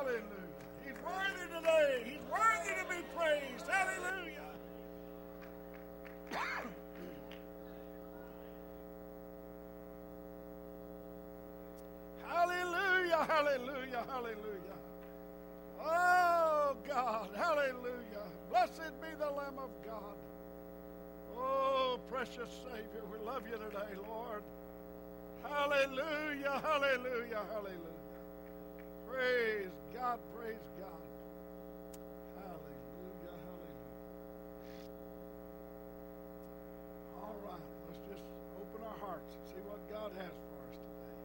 Hallelujah. He's worthy today. He's worthy to be praised. Hallelujah. Hallelujah, hallelujah, hallelujah. Oh, God, hallelujah. Blessed be the Lamb of God. Oh, precious Savior, we love you today, Lord. Hallelujah, hallelujah, hallelujah. Praise God, praise God. Hallelujah, hallelujah. All right, let's just open our hearts and see what God has for us today.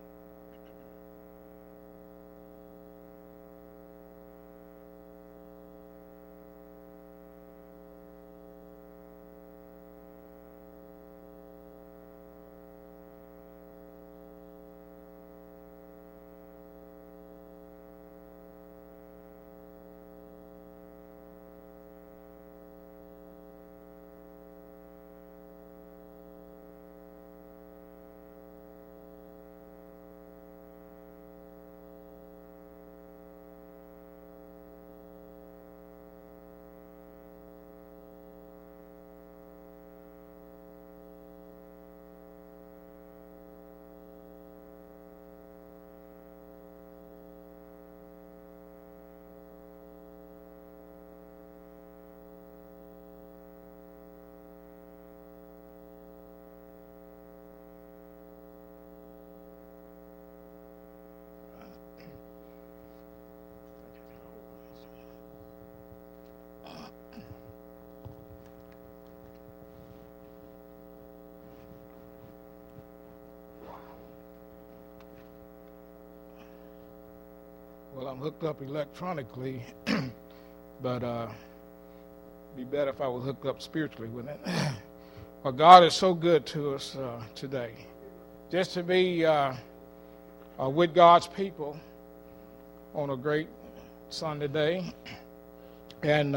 Well, I'm hooked up electronically, but be better if I was hooked up spiritually, wouldn't it? Well, God is so good to us today. Just to be with God's people on a great Sunday day. And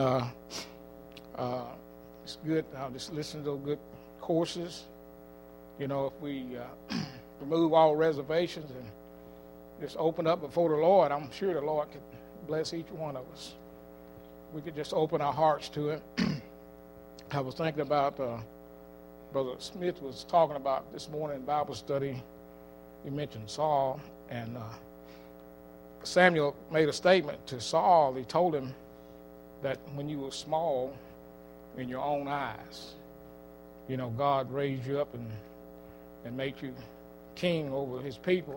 it's good. I'll just listen to those good courses. You know, if we remove all reservations and just open up before the Lord, I'm sure the Lord could bless each one of us. We could just open our hearts to it. I was thinking about, Brother Smith was talking about this morning in Bible study. He mentioned Saul, and Samuel made a statement to Saul. He told him that when you were small in your own eyes, you know, God raised you up and made you king over his people.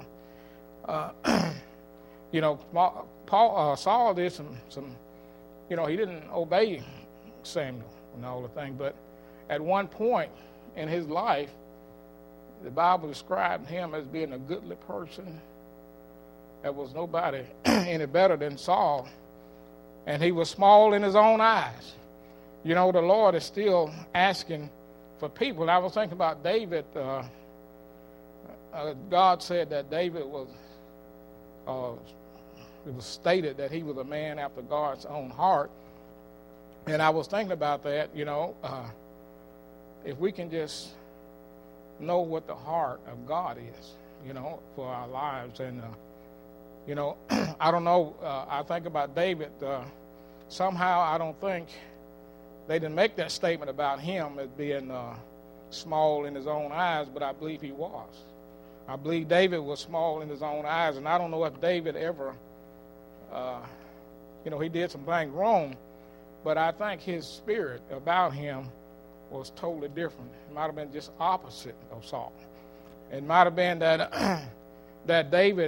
You know, Saul did some, you know, he didn't obey Samuel and all the thing, but at one point in his life, the Bible described him as being a goodly person. There was nobody any better than Saul, and he was small in his own eyes. You know, the Lord is still asking for people. And I was thinking about David. God said that David was, it was stated that he was a man after God's own heart. And I was thinking about that, you know, if we can just know what the heart of God is, you know, for our lives. And, you know, I don't know, I think about David. Somehow I don't think they didn't make that statement about him as being small in his own eyes, but I believe he was. I believe David was small in his own eyes, and I don't know if David ever, you know, he did some things wrong, but I think his spirit about him was totally different. It might have been just opposite of Saul. It might have been that that David,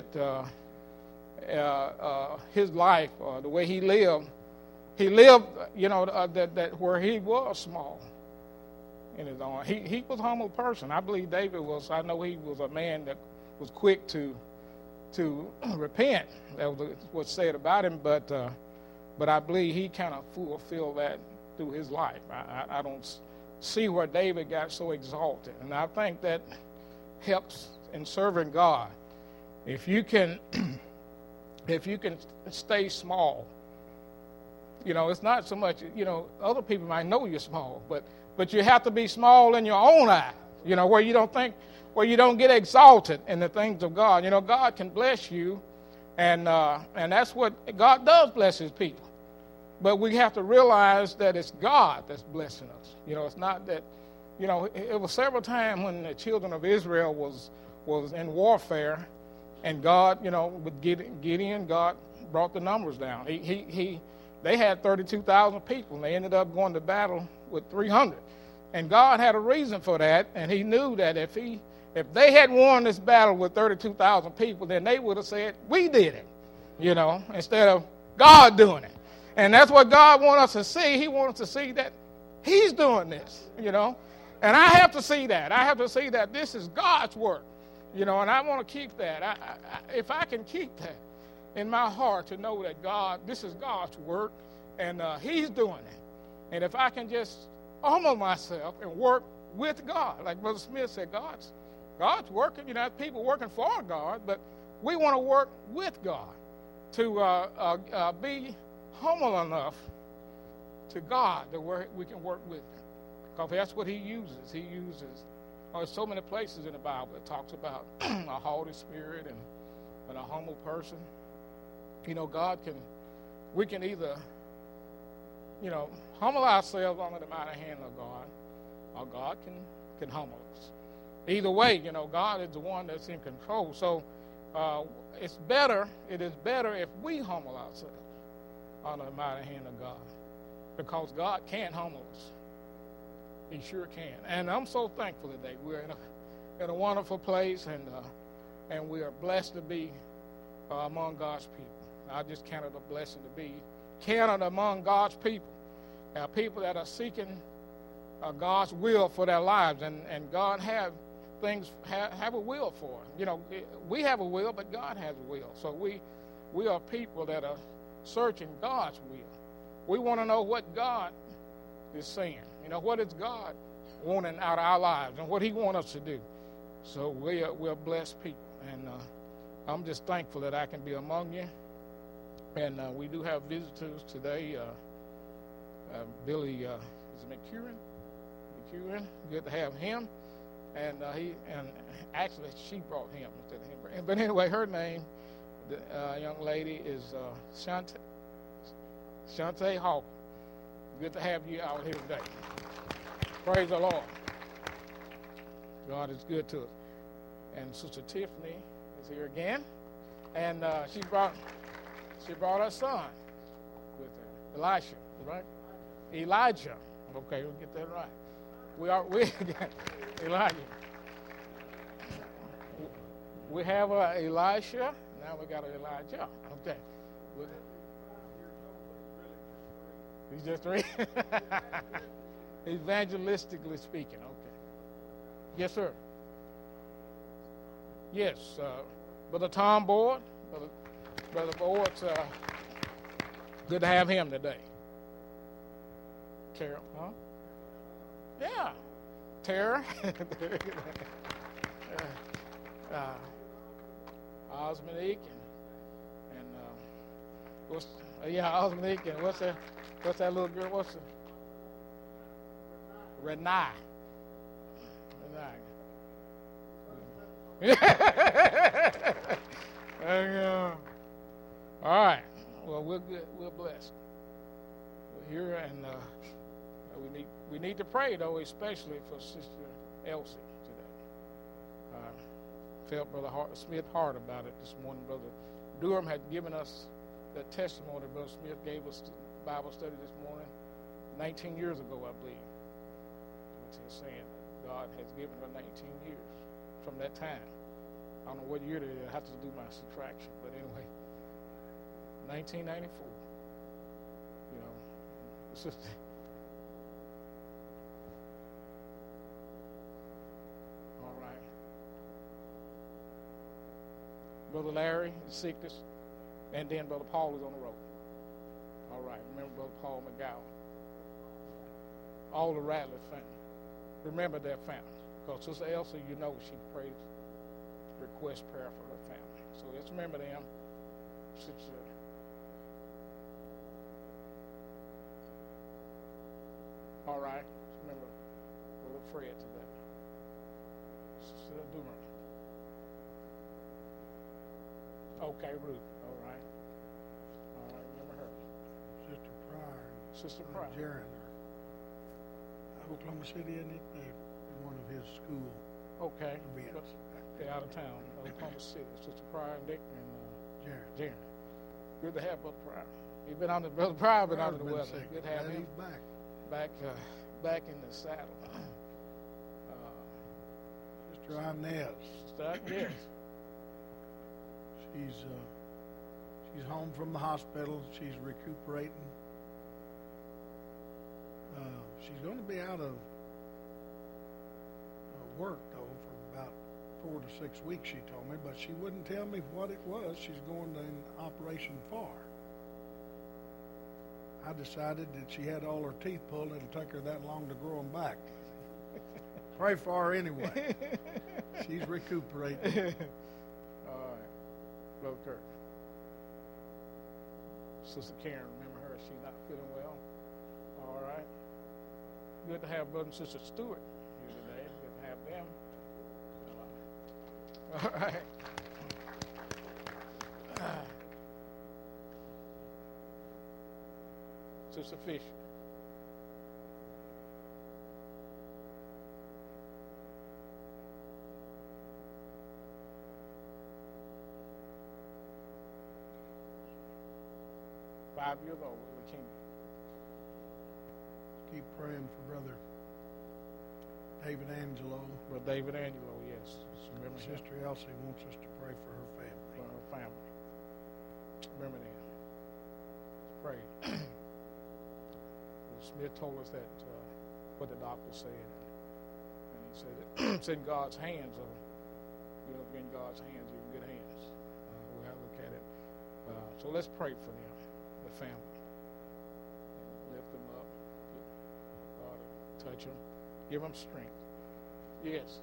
his life, the way he lived, you know, that where he was small in his own. He was a humble person. I believe David was. I know he was a man that was quick to repent. That was what's said about him. But I believe he kind of fulfilled that through his life. I don't see where David got so exalted, and I think that helps in serving God. If you can stay small. You know, it's not so much, you know, other people might know you're small, but you have to be small in your own eye, you know, where you don't get exalted in the things of God. You know, God can bless you And that's what God does, bless his people. But we have to realize that it's God that's blessing us. It's not that, it was several times when the children of Israel was in warfare, and God, with Gideon, God brought the numbers down. They had 32,000 people, and they ended up going to battle with 300. And God had a reason for that, and he knew that if they had won this battle with 32,000 people, then they would have said, we did it, instead of God doing it. And that's what God wants us to see. He wants us to see that he's doing this, And I have to see that. I have to see that this is God's work, and I want to keep that. If I can keep that in my heart to know that this is God's work, and he's doing it. And if I can just humble myself and work with God, like Brother Smith said, God's working. People working for God, but we want to work with God to be humble enough to God to where we can work with him. Because that's what he uses. He uses, there's so many places in the Bible that talks about a haughty spirit and a humble person. We can either, humble ourselves under the mighty hand of God, or God can humble us. Either way, God is the one that's in control. So it is better if we humble ourselves under the mighty hand of God, because God can humble us. He sure can. And I'm so thankful today. We're in a wonderful place, and we are blessed to be among God's people. I just count it a blessing to be counted among God's people. People that are seeking God's will for their lives, and God have a will for them. We have a will, but God has a will. So we are people that are searching God's will. We want to know what God is saying. What is God wanting out of our lives and what he wants us to do. So we're blessed people. And I'm just thankful that I can be among you. And we do have visitors today. Billy is McEwen. Good to have him. And actually she brought him instead of him. But anyway, her name, the young lady, is Shante Hawk. Good to have you out here today. Praise the Lord. God is good to us. And Sister Tiffany is here again, and she brought her son with her, Elisha, right? Elijah. Okay, we'll get that right. We Elijah. We have Elisha. Now we got Elijah. Okay. He's just three. Evangelistically speaking. Okay. Yes, sir. Yes, Brother Tom Boyd. Brother Boyd's good to have him today. Carol, huh? Yeah. Tara. Osmonique and Osmonique and what's that little girl? What's the Renai. All right. Well, we're good. We're blessed. We're here, and we need to pray though, especially for Sister Elsie today. Felt Brother Smith hard about it this morning. Brother Durham had given us that testimony. Brother Smith gave us the Bible study this morning, 19 years ago, I believe. He's saying that God has given her 19 years from that time. I don't know what year it is. I have to do my subtraction. But anyway, 1994. It's just... All right. Brother Larry is sick, and then Brother Paul is on the road. All right. Remember Brother Paul McGowan. All the Radley family. Remember their family. Because Sister Elsie, she prays, request prayer for her family. So let's remember them. Sister. All right. Remember Brother Fred today. Sister Doomer. Okay, Ruth. All Sister Pryor. Jaron, Oklahoma City, isn't it? One of his school Okay. events. They're out of town, Oklahoma City. Sister Pryor and Dick and Jaron. Jaron. Good to have Brother Pryor. He's been under Brother Pryor, been under the weather. Sick. Good to have him He's back. back in the saddle. Sister Inez. Sister Inez. She's home from the hospital. She's recuperating. She's going to be out of work, though, for about 4 to 6 weeks, she told me, but she wouldn't tell me what it was she's going to an operation for. I decided that she had all her teeth pulled. It'll take her that long to grow them back. Pray for her anyway. She's recuperating. All right. Brother Kirk. Sister Karen, remember her? She's not feeling well. All right. Good to have Brother and Sister Stewart here today. Good to have them. All right. Sister Fisher. Five-years old with leukemia. Keep praying for Brother David Angelo. Brother David Angelo, yes. Remember Sister Elsie wants us to pray for her family. For her family. Remember them. Let's pray. Smith told us that what the doctor said, and he said that it's in God's hands. If you're in God's hands, you're in good hands. We'll have a look at it. So let's pray for them, the family, and lift them up. God, touch them, give them strength. Yes.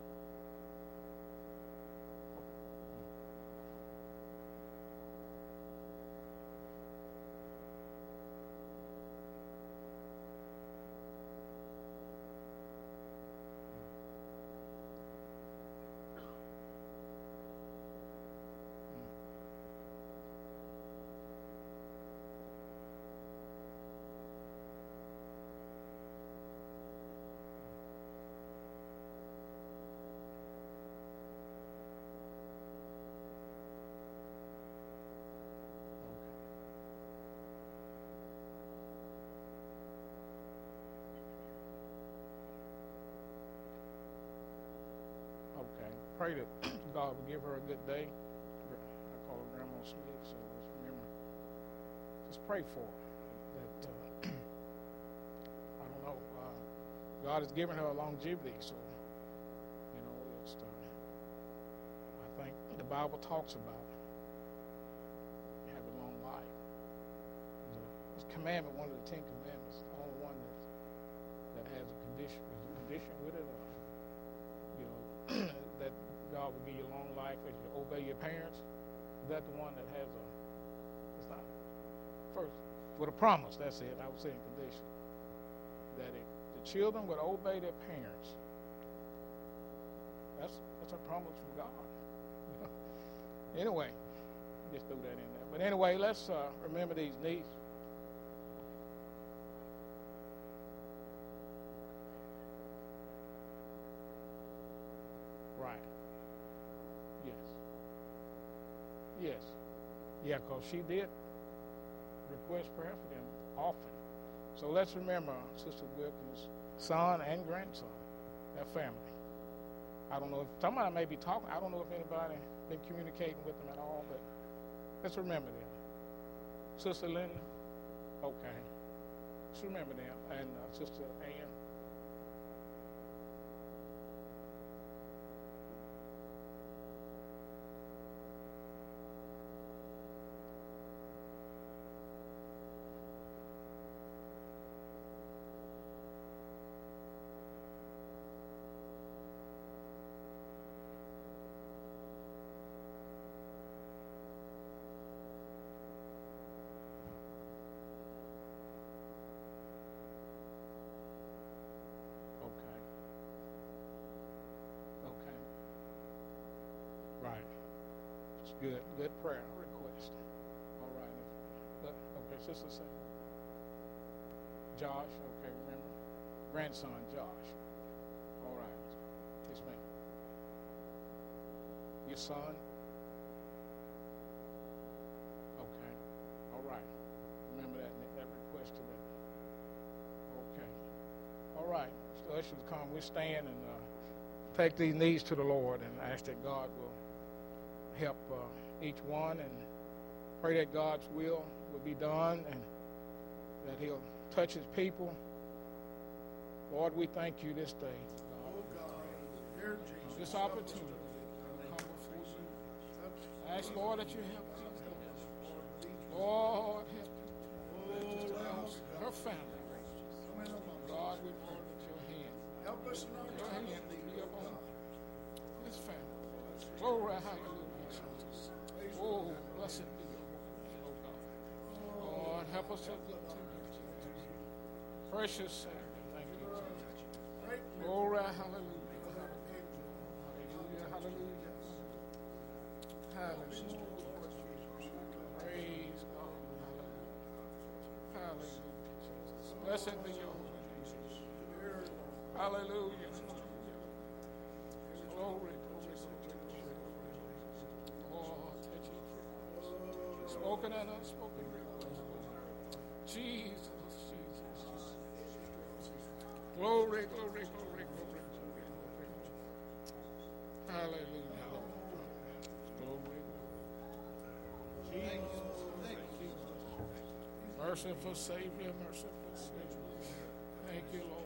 Okay. Pray that God will give her a good day. I call her Grandma Smith, so let's remember. Just pray for her. That I don't know. God has given her a longevity, so it's. I think the Bible talks about having a long life. It's a commandment, one of the 10 commandments, the only one that has a condition. Is a condition with it. That God will give you a long life as you obey your parents. Is that the one that has it's not first with a promise? That's it. I would say in condition that the children would obey their parents. That's a promise from God. Anyway, just threw that in there. But anyway, let's remember these needs. Right. Yes. Yeah, because she did request prayer for them often. So let's remember Sister Wilkins' son and grandson, their family. I don't know if somebody may be talking. I don't know if anybody been communicating with them at all, but let's remember them. Sister Linda, okay. Let's remember them. And Sister Ann. Right. It's good. Good prayer request. All right. Okay, Sister Sam. Josh, okay, remember? Grandson, Josh. All right. Yes, ma'am. Your son? Okay. All right. Remember that request today. Okay. All right. So ushers come. We stand and take these needs to the Lord and ask that God will help each one, and pray that God's will be done and that He'll touch His people. Lord, we thank you this day, God, this opportunity to come before you. Ask, Lord, that you help these. Lord, help her family. God, we pray that your hand, your hand be upon this family. Glory, hallelujah, Jesus. Oh, blessed be your holy name, oh God. Lord, help us to look to you, Jesus. Precious Savior, thank you, Jesus. Glory, hallelujah. Hallelujah, hallelujah. Hallelujah. Praise God. Hallelujah. Hallelujah, Jesus. Blessed be your holy name, Jesus. Hallelujah. Glory, glory, glory. Oh, touch it. Spoken and unspoken request. Jesus, Jesus. Glory, glory, glory, glory, glory, glory. Hallelujah. Glory, glory. Jesus, thank you. Merciful Savior, merciful Savior. Thank you, Lord.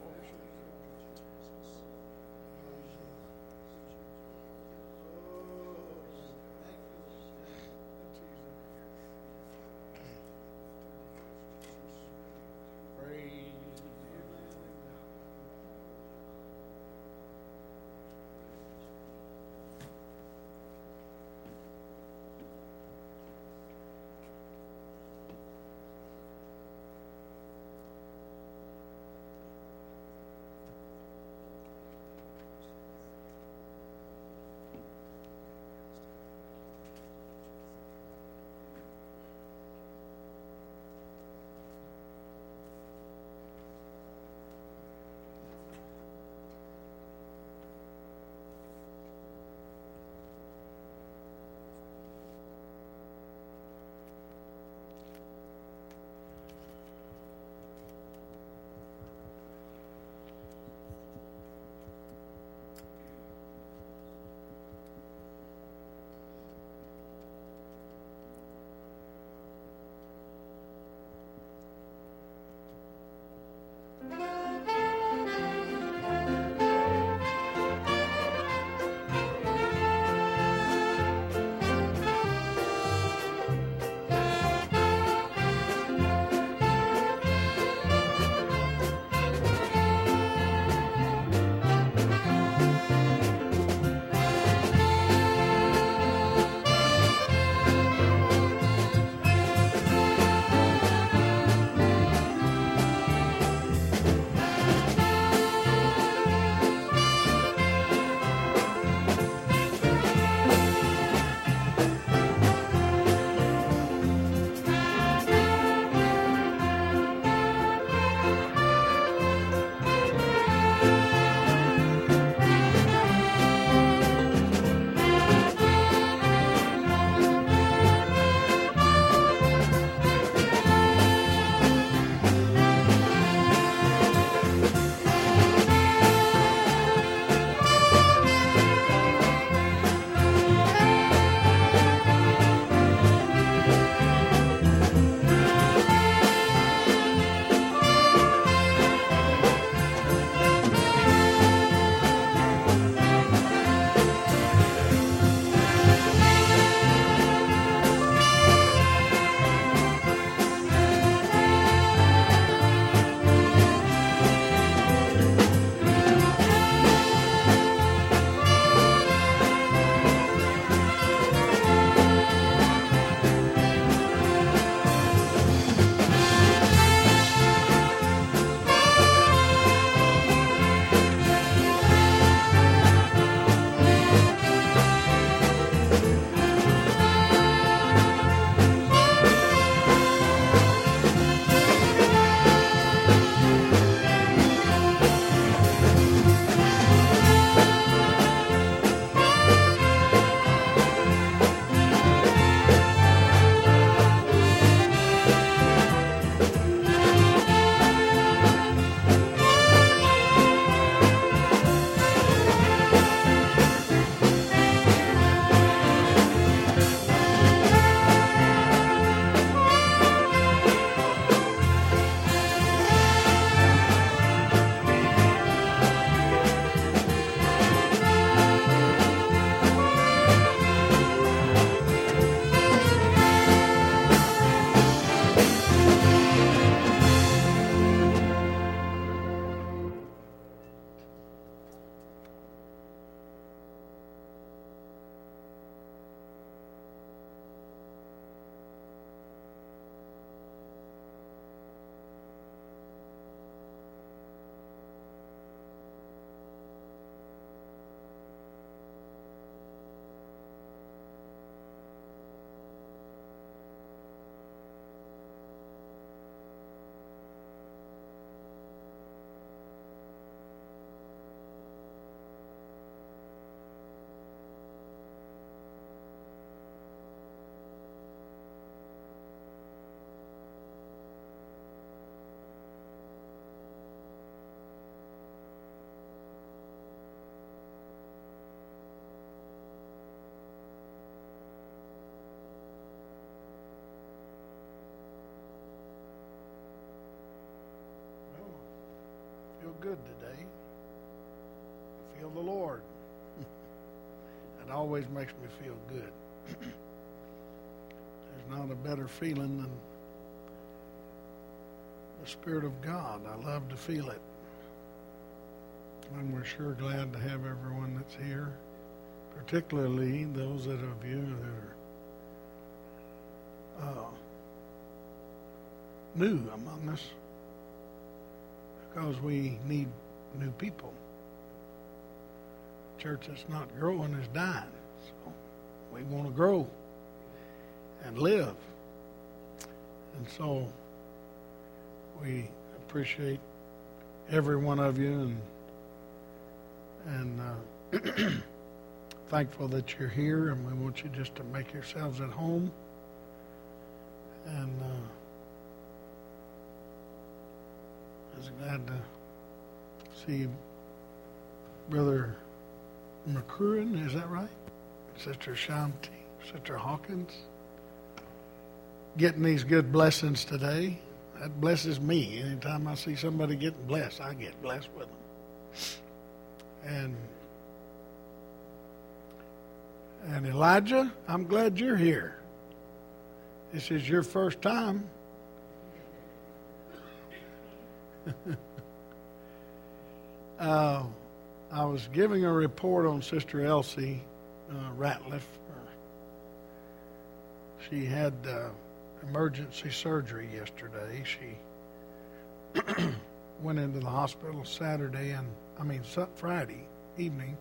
good today. I feel the Lord. It always makes me feel good. There's not a better feeling than the Spirit of God. I love to feel it. And we're sure glad to have everyone that's here, particularly those of you that are new among us, because we need new people. Church that's not growing is dying. So we want to grow and live. And so we appreciate every one of you and thankful that you're here, and we want you just to make yourselves at home. And I was glad to see Brother McCruin, is that right? Sister Shanti, Sister Hawkins, getting these good blessings today. That blesses me. Anytime I see somebody getting blessed, I get blessed with them. And Elijah, I'm glad you're here. This is your first time. I was giving a report on Sister Elsie Ratliff. She had emergency surgery yesterday. She went into the hospital Friday evening.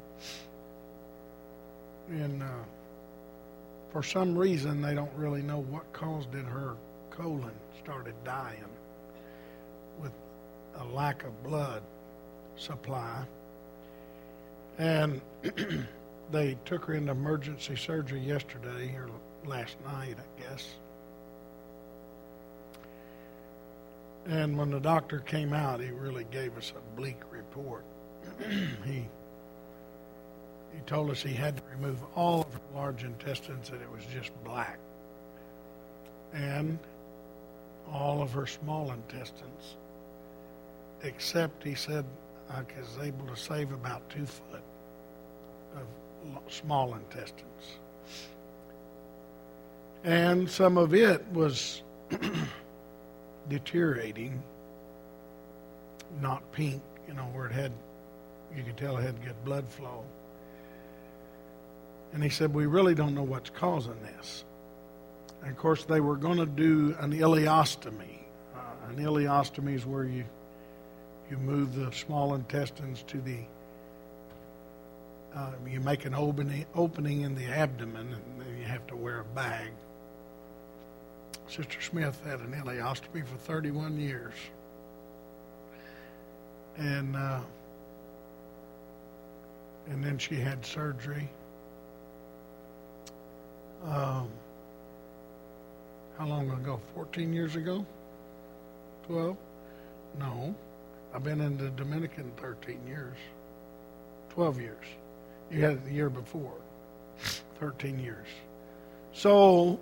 And for some reason, they don't really know what caused it. Her colon started dying with a lack of blood supply. And they took her into emergency surgery yesterday, or last night, I guess. And when the doctor came out, he really gave us a bleak report. He told us he had to remove all of her large intestines, and it was just black. And all of her small intestines, except, he said, I was able to save about 2 foot of small intestines. And some of it was deteriorating, not pink, where you could tell it had good blood flow. And he said, we really don't know what's causing this. And of course, they were going to do an ileostomy. An ileostomy is where you move the small intestines to you make an opening in the abdomen, and then you have to wear a bag. Sister Smith had an ileostomy for 31 years. And then she had surgery. How long ago? 14 years ago? 12? No. I've been in the Dominican 13 years. 12 years. You had it the year before. 13 years. So,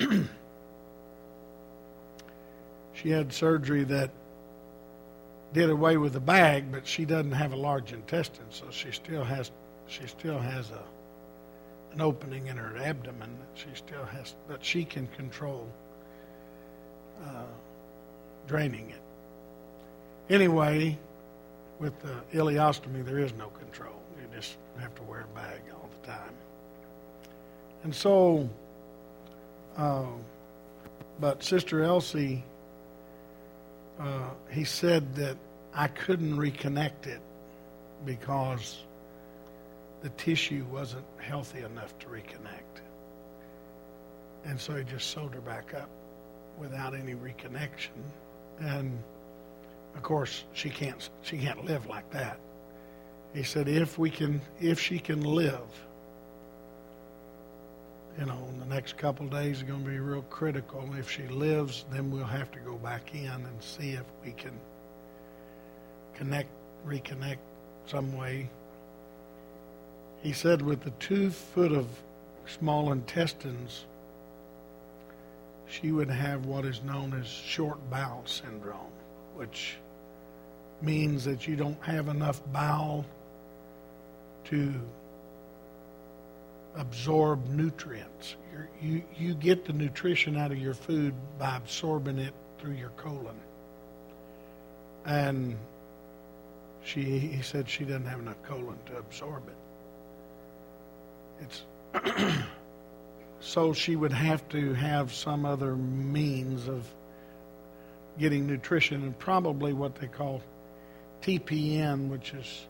she had surgery that did away with the bag, but she doesn't have a large intestine, so she still has an opening in her abdomen that she can control draining it. Anyway, with the ileostomy, there is no control. You just have to wear a bag all the time. And so, but Sister Elsie, he said that I couldn't reconnect it because the tissue wasn't healthy enough to reconnect. And so he just sewed her back up without any reconnection. And of course, she can't live like that. He said, if she can live, in the next couple of days is going to be real critical. If she lives, then we'll have to go back in and see if we can reconnect some way. He said with the 2 foot of small intestines, she would have what is known as short bowel syndrome, which means that you don't have enough bowel to absorb nutrients. You get the nutrition out of your food by absorbing it through your colon. And he said she doesn't have enough colon to absorb it. So she would have to have some other means of getting nutrition, and probably what they call TPN, which is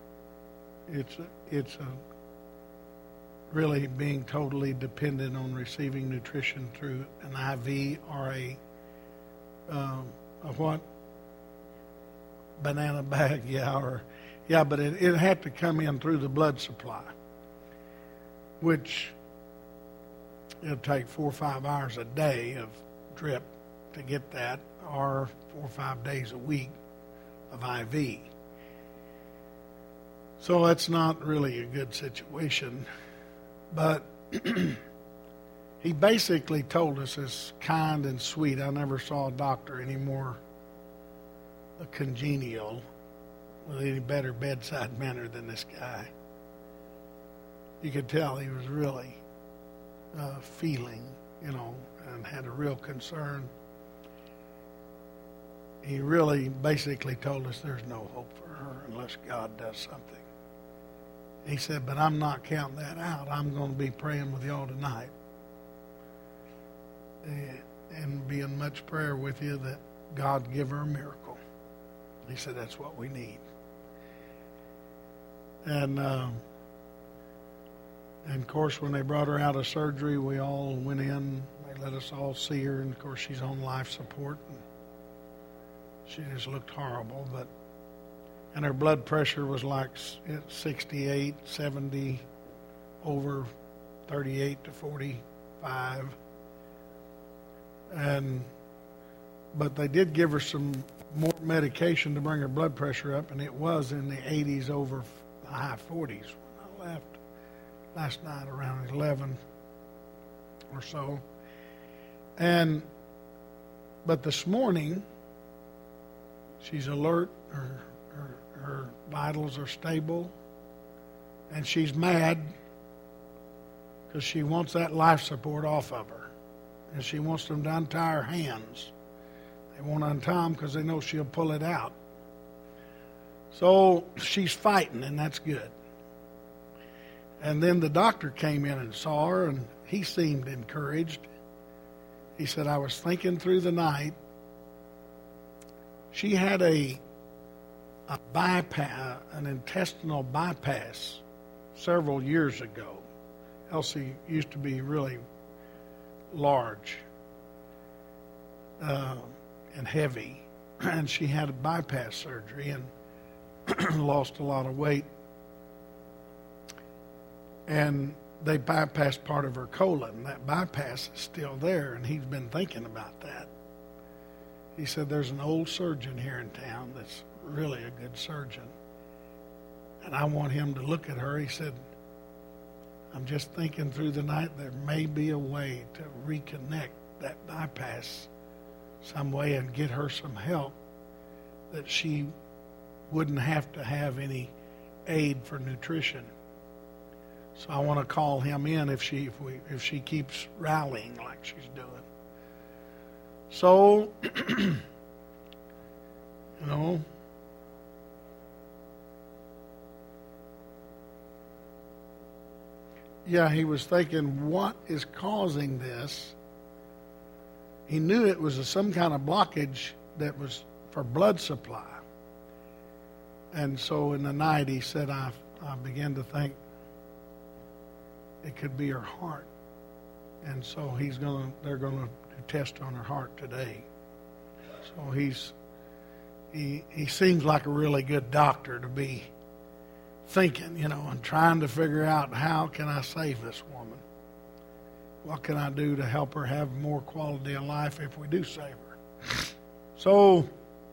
it's a really being totally dependent on receiving nutrition through an IV or a what? Banana bag, but it had to come in through the blood supply, which it'll take 4 or 5 hours a day of drip to get that, or 4 or 5 days a week of IV. So that's not really a good situation. But he basically told us, as kind and sweet, I never saw a doctor any more congenial, with any better bedside manner than this guy. You could tell he was really feeling, and had a real concern. He really basically told us there's no hope for her unless God does something. He said, but I'm not counting that out. I'm going to be praying with y'all tonight and be in much prayer with you that God give her a miracle. He said, that's what we need. And of course, when they brought her out of surgery, we all went in. They let us all see her. And, of course, she's on life support. And she just looked horrible. And her blood pressure was like 68, 70, over 38 to 45. But they did give her some more medication to bring her blood pressure up, and it was in the 80s over the high 40s when I left last night around 11 or so. But this morning, she's alert, her vitals are stable, and she's mad because she wants that life support off of her, and she wants them to untie her hands. They won't untie them because they know she'll pull it out. So she's fighting, and that's good. And then the doctor came in and saw her, and he seemed encouraged. He said, I was thinking through the night. She had a bypass, an intestinal bypass several years ago. Elsie used to be really large and heavy, and she had a bypass surgery and lost a lot of weight. And they bypassed part of her colon. That bypass is still there, and he's been thinking about that. He said, there's an old surgeon here in town that's really a good surgeon, and I want him to look at her. He said, I'm just thinking through the night, there may be a way to reconnect that bypass some way and get her some help that she wouldn't have to have any aid for nutrition. So I want to call him in if she keeps rallying like she's doing. So, yeah, he was thinking, what is causing this? He knew it was some kind of blockage that was for blood supply. And so in the night he said, I began to think it could be her heart. And so they're going to do test on her heart today. So he seems like a really good doctor to be thinking, and trying to figure out, how can I save this woman? What can I do to help her have more quality of life if we do save her? So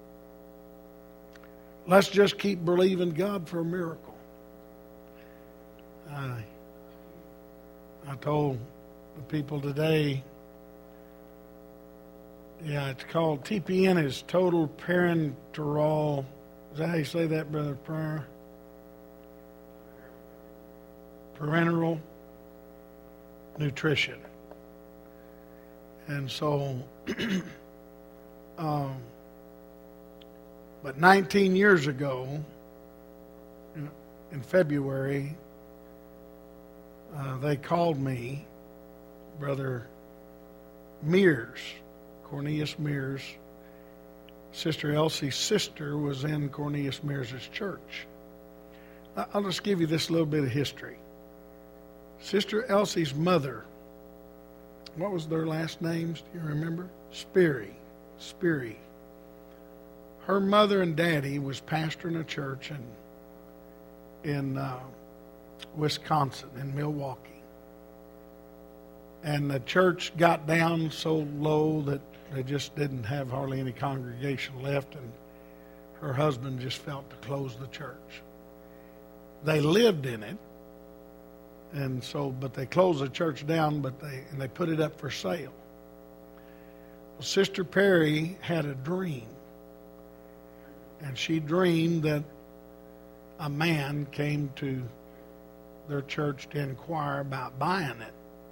let's just keep believing God for a miracle. I told the people today, it's called TPN, is total parenteral Is that how you say that, Brother Pryor? Parenteral nutrition. And so, but 19 years ago, in February, they called me, Brother Mears, Cornelius Mears. Sister Elsie's sister was in Cornelius Mears' church. I'll just give you this little bit of history. Sister Elsie's mother, what was their last names? Do you remember? Speary. Her mother and daddy was pastoring a church in Wisconsin, in Milwaukee. And the church got down so low that they just didn't have hardly any congregation left, and her husband just felt to close the church. They lived in it, and so, but they closed the church down, and they put it up for sale. Well, Sister Perry had a dream, and she dreamed that a man came to their church to inquire about buying it.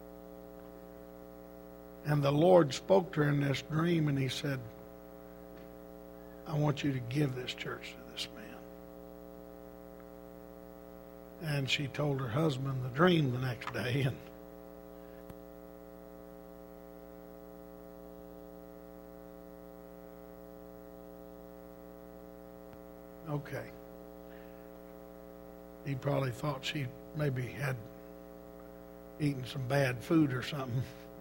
And the Lord spoke to her in this dream, and he said, I want you to give this church to this man. And she told her husband the dream the next day. And okay. He probably thought she maybe had eaten some bad food or something.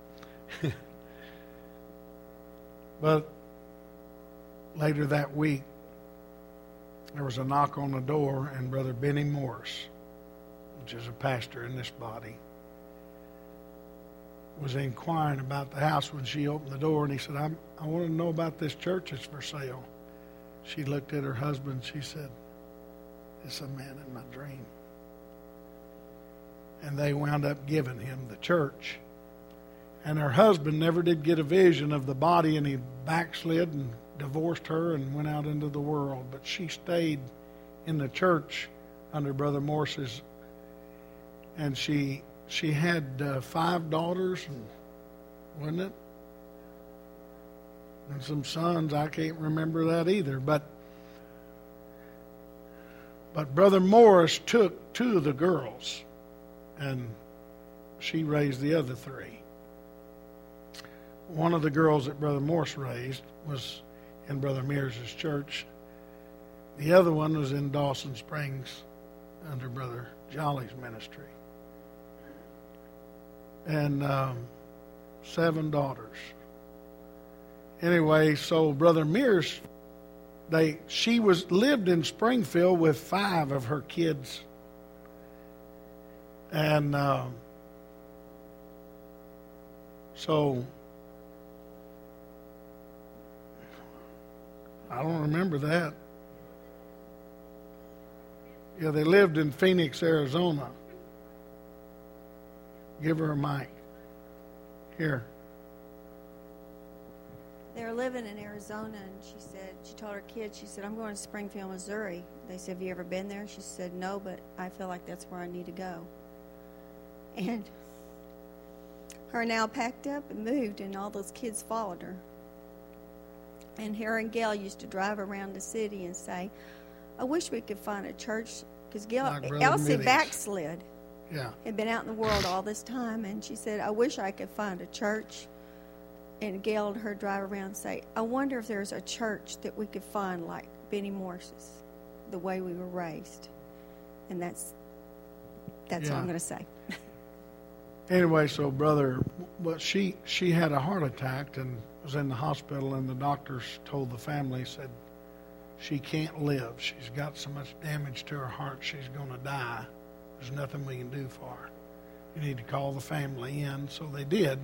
But later that week, there was a knock on the door, and Brother Benny Morris, which is a pastor in this body, was inquiring about the house when she opened the door, and he said, I want to know about this church that's for sale. She looked at her husband, she said, it's a man in my dream. And they wound up giving him the church. And her husband never did get a vision of the body, and he backslid and divorced her and went out into the world. But she stayed in the church under Brother Morse's, and she had 5 daughters, wasn't it? And some sons. I can't remember that either. But Brother Morris took 2 of the girls, and she raised the other 3. One of the girls that Brother Morse raised was in Brother Mears' church. The other one was in Dawson Springs under Brother Jolly's ministry. And 7 daughters. Anyway, so Brother Mears, she lived in Springfield with 5 of her kids. And so I don't remember that. Yeah, they lived in Phoenix, Arizona. Give her a mic. Here. They were living in Arizona, and she told her kids, she said, I'm going to Springfield, Missouri. They said, have you ever been there? She said, no, but I feel like that's where I need to go. And her now packed up and moved, and all those kids followed her. And her and Gail used to drive around the city and say, I wish we could find a church, because Elsie backslid. Yeah. Had been out in the world all this time, and she said, I wish I could find a church. And Gail and her drive around and say, I wonder if there's a church that we could find like Benny Morse's, the way we were raised. And that's all I'm going to say. Anyway, so brother, she had a heart attack and was in the hospital, and the doctors told the family, said, she can't live. She's got so much damage to her heart, she's going to die. There's nothing we can do for her. You need to call the family in. So they did.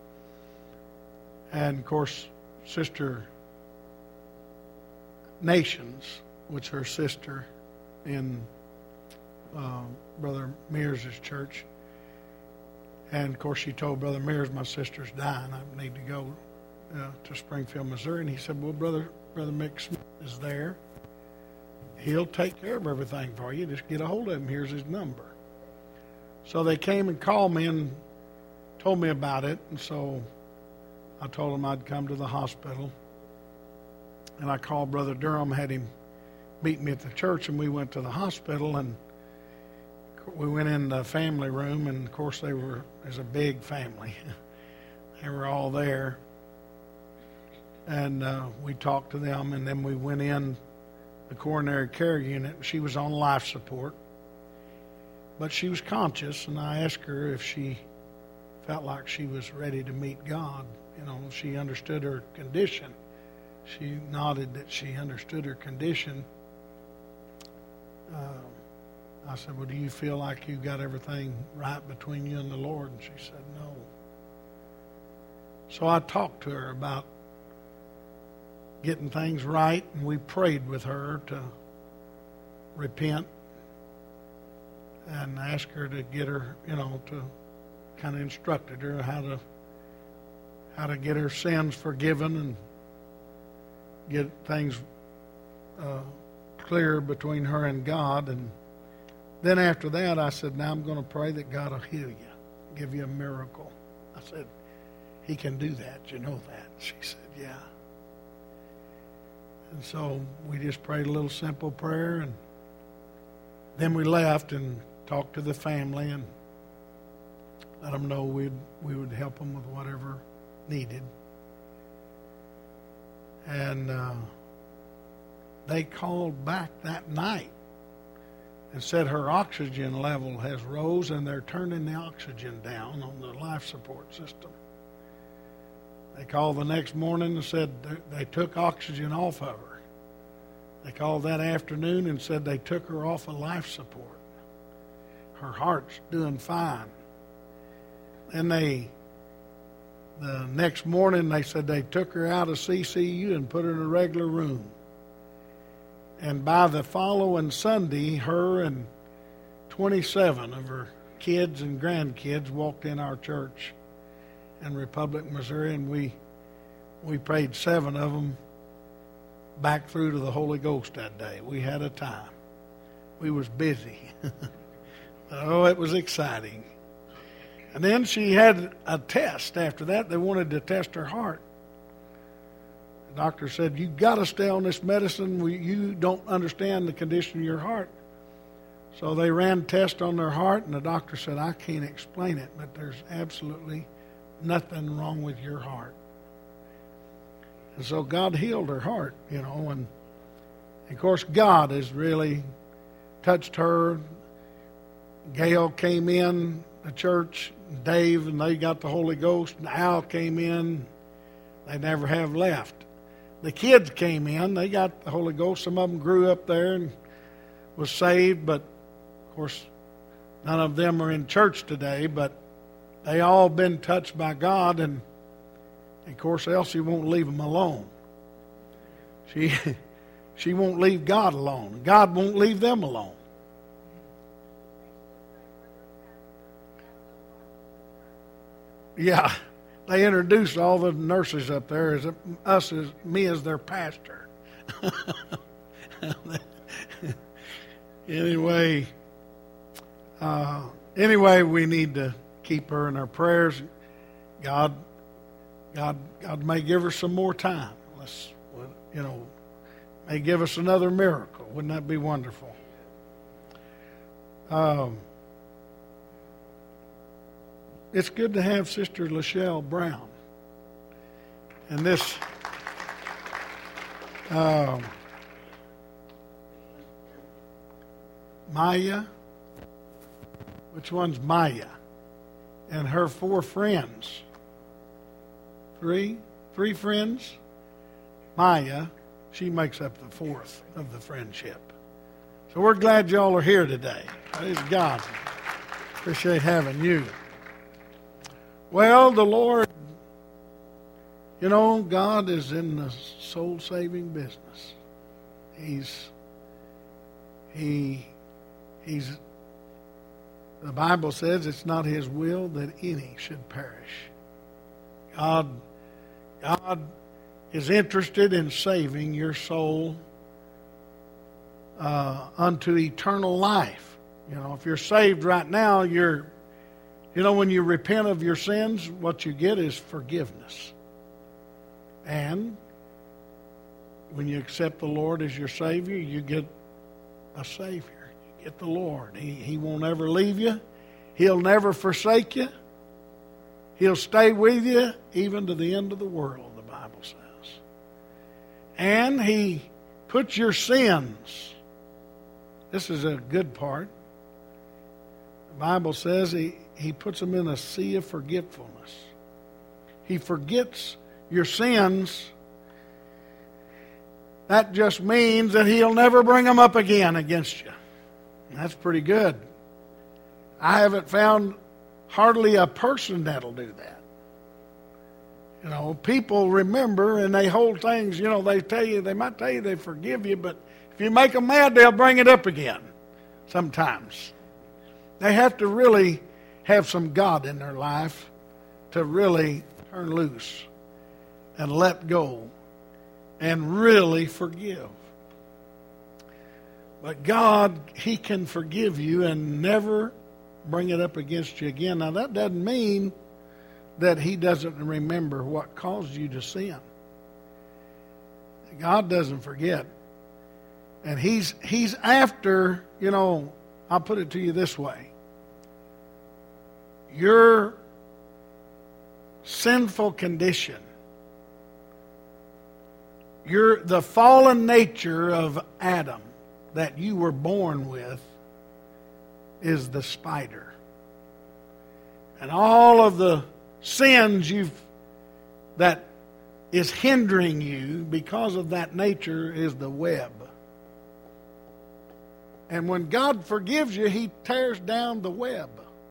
And, of course, Sister Nations, which her sister in Brother Mears' church. And, of course, she told Brother Mears, my sister's dying. I need to go to Springfield, Missouri. And he said, well, Brother Mick Smith is there. he'll take care of everything for you. Just get a hold of him. Here's his number. So they came and called me and told me about it. And so I told them I'd come to the hospital. And I called Brother Durham, had him meet me at the church, and we went to the hospital. And we went in the family room, and of course there's a big family. They were all there. And we talked to them, and then we went in the coronary care unit. She was on life support, but she was conscious, and I asked her if she felt like she was ready to meet God. You know, she understood her condition. She nodded that she understood her condition. I said, well, do you feel like you got everything right between you and the Lord? And she said, no. So I talked to her about getting things right, and we prayed with her to repent and asked her to get her, to kind of instructed her how to get her sins forgiven and get things clear between her and God. And then after that, I said, now I'm going to pray that God will heal you, give you a miracle. I said, He can do that. You know that. She said, yeah. And so we just prayed a little simple prayer, and then we left and talked to the family and let them know we would help them with whatever needed. And they called back that night and said her oxygen level has rose, and they're turning the oxygen down on the life support system. They called the next morning and said they took oxygen off of her. They called that afternoon and said they took her off of life support. Her heart's doing fine. And the next morning they said they took her out of CCU and put her in a regular room. And by the following Sunday, her and 27 of her kids and grandkids walked in our church in Republic, Missouri, and we prayed 7 of them back through to the Holy Ghost that day. We had a time. We was busy. Oh, it was exciting. And then she had a test after that. They wanted to test her heart. The doctor said, you've got to stay on this medicine. You don't understand the condition of your heart. So they ran tests on their heart, and the doctor said, I can't explain it, but there's absolutely nothing wrong with your heart. And so God healed her heart, and of course God has really touched her. Gail came in the church, Dave, and they got the Holy Ghost, and Al came in. They never have left. The kids came in, they got the Holy Ghost. Some of them grew up there and was saved, but of course none of them are in church today, but they all been touched by God, and of course Elsie won't leave them alone. She won't leave God alone. God won't leave them alone. Yeah, they introduced all the nurses up there as me as their pastor. Anyway, we need to keep her in our prayers. God may give her some more time. May give us another miracle. Wouldn't that be wonderful? It's good to have Sister Lachelle Brown. And this Maya, which one's Maya? And her 4 friends. 3 friends. Maya, she makes up the 4th of the friendship. So we're glad y'all are here today. Praise God. Appreciate having you. Well, the Lord, God is in the soul-saving business. The Bible says it's not His will that any should perish. God is interested in saving your soul unto eternal life. You know, if you're saved right now, when you repent of your sins, what you get is forgiveness. And when you accept the Lord as your Savior, you get a Savior. You get the Lord. He won't ever leave you. He'll never forsake you. He'll stay with you even to the end of the world, the Bible says. And He puts your sins. This is a good part. The Bible says He puts them in a sea of forgetfulness. He forgets your sins. That just means that He'll never bring them up again against you. That's pretty good. I haven't found hardly a person that'll do that. You know, people remember and they hold things, they might tell you they forgive you, but if you make them mad, they'll bring it up again sometimes. They have to really have some God in their life to really turn loose and let go and really forgive. But God, He can forgive you and never bring it up against you again. Now, that doesn't mean that He doesn't remember what caused you to sin. God doesn't forget. And He's after, I'll put it to you this way. Your sinful condition, the fallen nature of Adam that you were born with is the spider. And all of the sins that is hindering you because of that nature is the web. And when God forgives you, He tears down the web.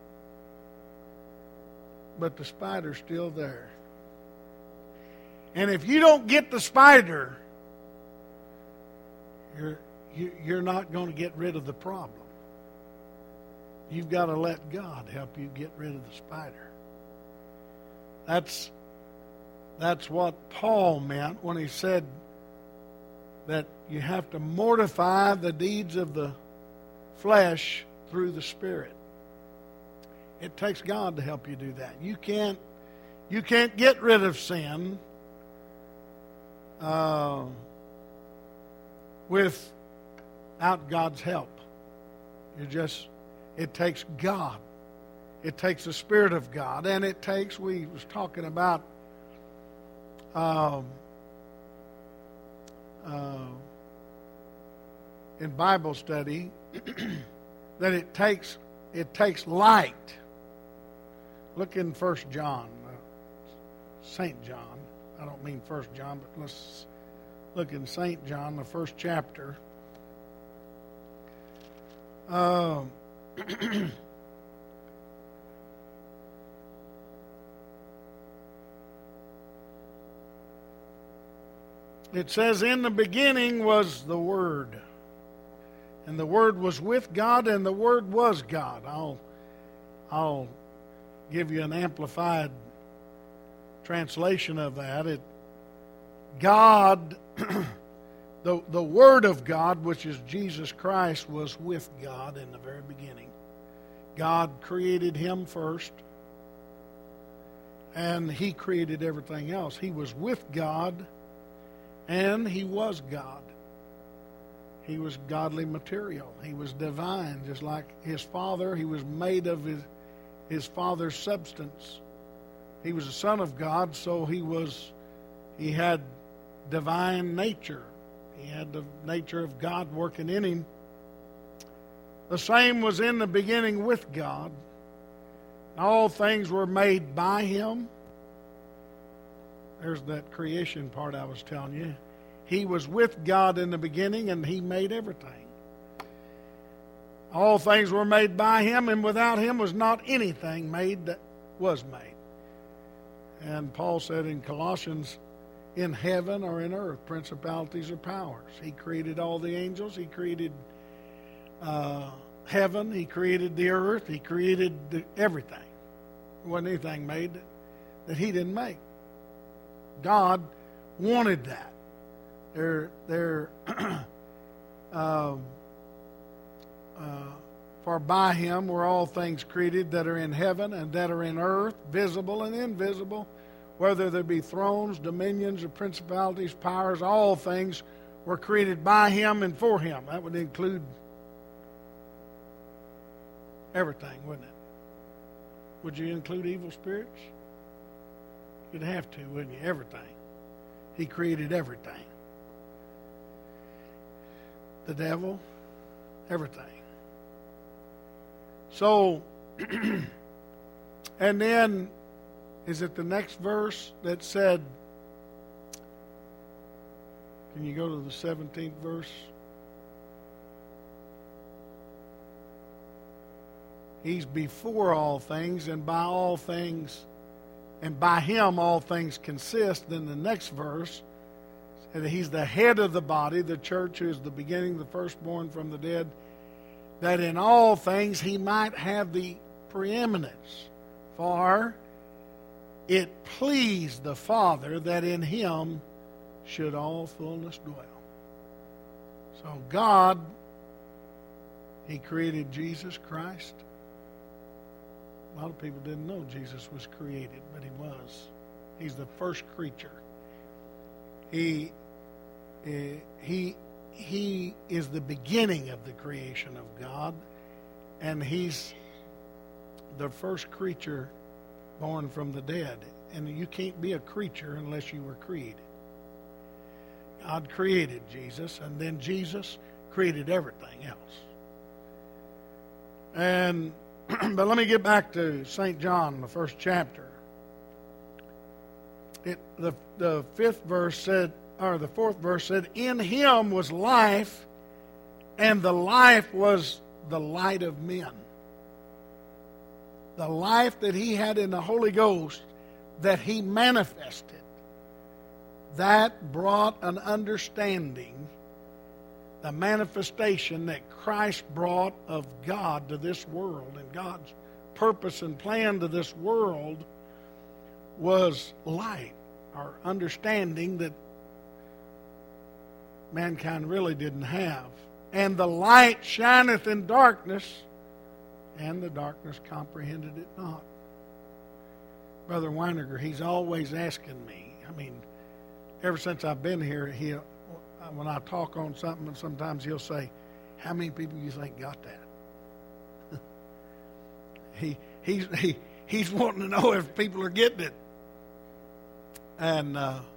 But the spider's still there. And if you don't get the spider, you're not going to get rid of the problem. You've got to let God help you get rid of the spider. That's what Paul meant when he said that you have to mortify the deeds of the flesh through the Spirit. It takes God to help you do that. You can't get rid of sin without God's help. It takes God. It takes the Spirit of God. And it takes, we was talking about in Bible study that it takes light. Look in 1 John, St. John. I don't mean 1 John, but let's look in St. John, the first chapter. It says, in the beginning was the Word, and the Word was with God, and the Word was God. I'll give you an amplified translation of that. God, the Word of God, which is Jesus Christ, was with God in the very beginning. God created Him first, and He created everything else. He was with God, and He was God. He was godly material. He was divine, just like His Father. He was made of His Father's substance. He was the Son of God, so He had divine nature. He had the nature of God working in Him. The same was in the beginning with God. All things were made by Him. There's that creation part I was telling you. He was with God in the beginning, and He made everything. All things were made by Him, and without Him was not anything made that was made. And Paul said in Colossians, in heaven or in earth, principalities or powers. He created all the angels. He created heaven. He created the earth. He created everything. There wasn't anything made that He didn't make. God wanted that. For by him were all things created that are in heaven and that are in earth, visible and invisible, whether there be thrones, dominions, or principalities, powers, all things were created by him and for him. That would include everything, wouldn't it? Would you include evil spirits? You'd have to, wouldn't you? Everything. He created everything. The devil, everything. So, and then, is it the next verse that said, can you go to the 17th verse? He's before all things, and by all things, and by him all things consist. Then the next verse, and he's the head of the body, the church, who is the beginning, the firstborn from the dead, that in all things he might have the preeminence. For it pleased the Father that in him should all fullness dwell. So God, he created Jesus Christ. A lot of people didn't know Jesus was created, but he was. He's the first creature. He is the beginning of the creation of God, and he's the first creature born from the dead. And you can't be a creature unless you were created. God created Jesus, and then Jesus created everything else. And but let me get back to St. John, the first chapter. The fifth verse said, or the fourth verse said, in him was life, and the life was the light of men. The life that he had in the Holy Ghost that he manifested, that brought an understanding, the manifestation that Christ brought of God to this world, and God's purpose and plan to this world was light, or understanding that mankind really didn't have. And the light shineth in darkness, and the darkness comprehended it not. Brother Weiniger, he's always asking me, ever since I've been here, when I talk on something, sometimes he'll say, how many people you think got that? He's wanting to know if people are getting it. And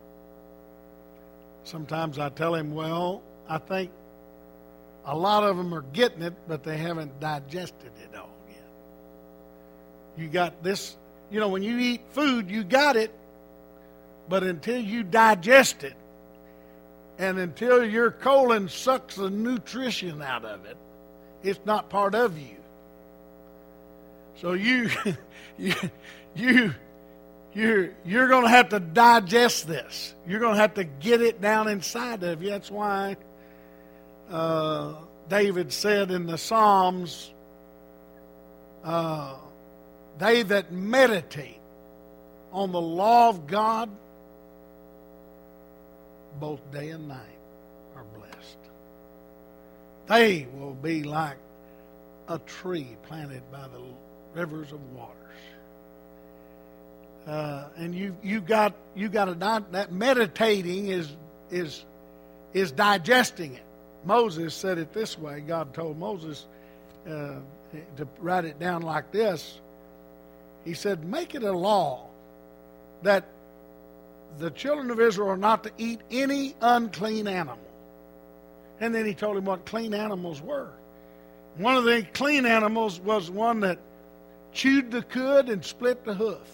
sometimes I tell him, well, I think a lot of them are getting it, but they haven't digested it all yet. You got this, when you eat food, you got it, but until you digest it, and until your colon sucks the nutrition out of it, it's not part of you. So you're going to have to digest this. You're going to have to get it down inside of you. That's why David said in the Psalms, they that meditate on the law of God both day and night are blessed. They will be like a tree planted by the rivers of waters. And you got that meditating is digesting it. Moses said it this way. God told Moses to write it down like this. He said, make it a law that the children of Israel are not to eat any unclean animal. And then he told him what clean animals were. One of the clean animals was one that chewed the cud and split the hoof.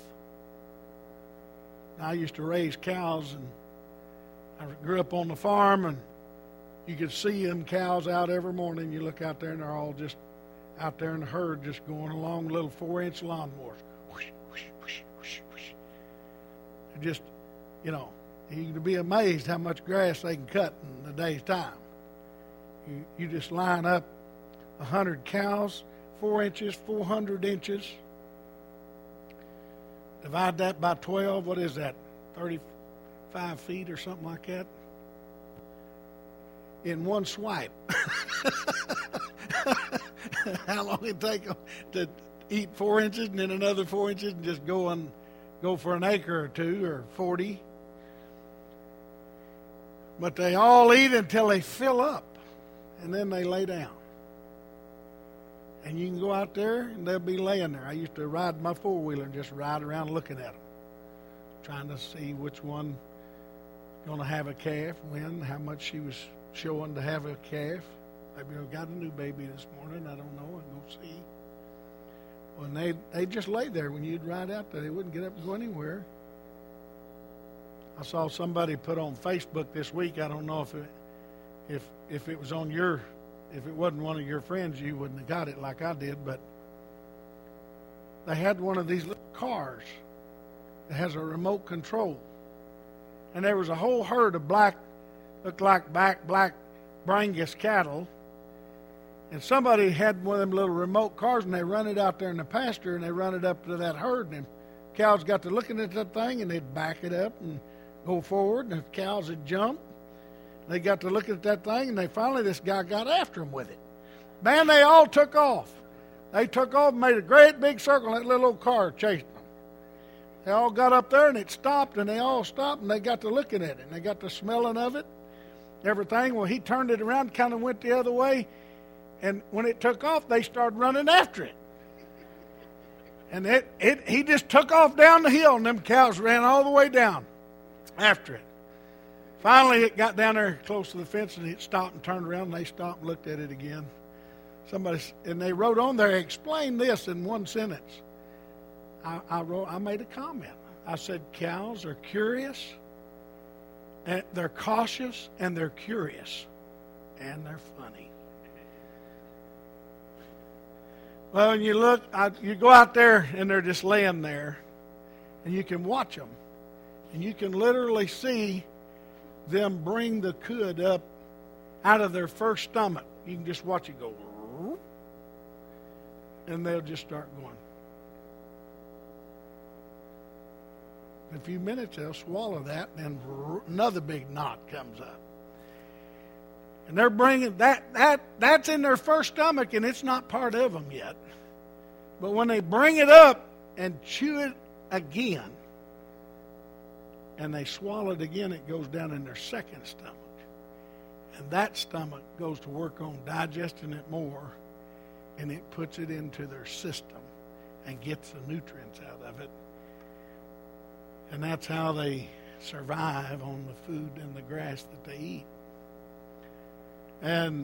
I used to raise cows, and I grew up on the farm, and you could see them cows out every morning. You look out there, and they're all just out there in the herd, just going along little 4-inch lawnmowers. Whoosh, whoosh, whoosh, whoosh, whoosh. They're just, you'd be amazed how much grass they can cut in a day's time. You just line up 100 cows, 4 inches, 400 inches. Divide that by 12, what is that? 35 feet or something like that? In one swipe. how long it take them to eat 4 inches and then another 4 inches and just go for an acre or 2 or 40. But they all eat until they fill up, and then they lay down. And you can go out there, and they'll be laying there. I used to ride my four-wheeler and just ride around looking at them, trying to see which one going to have a calf, when, how much she was showing to have a calf. Maybe I got a new baby this morning. I don't know. I'll go see. Well, they just lay there when you'd ride out there. They wouldn't get up and go anywhere. I saw somebody put on Facebook this week. I don't know if it was on if it wasn't one of your friends, you wouldn't have got it like I did. But they had one of these little cars that has a remote control, and there was a whole herd of looked like black Brangus cattle. And somebody had one of them little remote cars, and they run it out there in the pasture, and they run it up to that herd, and cows got to looking at that thing, and they'd back it up and go forward, and the cows would jump. They got to look at that thing, and this guy got after them with it. Man, they all took off. They took off and made a great big circle, and that little old car chased them. They all got up there, and it stopped, and they all stopped, and they got to looking at it, and they got to smelling of it, everything. Well, he turned it around, kind of went the other way, and when it took off, they started running after it. And he just took off down the hill, and them cows ran all the way down after it. Finally, it got down there close to the fence, and it stopped and turned around, and they stopped and looked at it again. And they wrote on there, explain this in one sentence. I made a comment. I said, cows are curious, and they're cautious, and they're curious, and they're funny. Well, when you look, you go out there, and they're just laying there, and you can watch them, and you can literally see them bring the cud up out of their first stomach. You can just watch it go, and they'll just start going. In a few minutes, they'll swallow that, and then another big knot comes up. And they're bringing that's in their first stomach, and it's not part of them yet. But when they bring it up and chew it again, and they swallow it again, it goes down in their second stomach. And that stomach goes to work on digesting it more, and it puts it into their system and gets the nutrients out of it. And that's how they survive on the food and the grass that they eat. And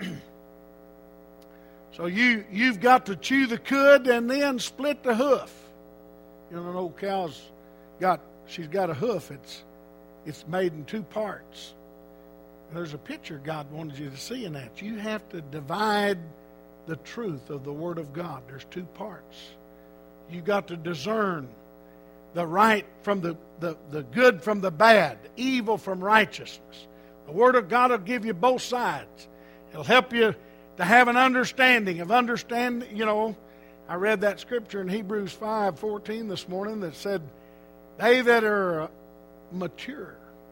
so you've got to chew the cud and then split the hoof. You know, an old cow's she's got a hoof. It's made in two parts. There's a picture God wanted you to see in that. You have to divide the truth of the Word of God. There's two parts. You've got to discern the right from the good from the bad, evil from righteousness. The Word of God will give you both sides. It'll help you to have an understanding. You know, I read that scripture in Hebrews 5:14 this morning that said, they that are mature,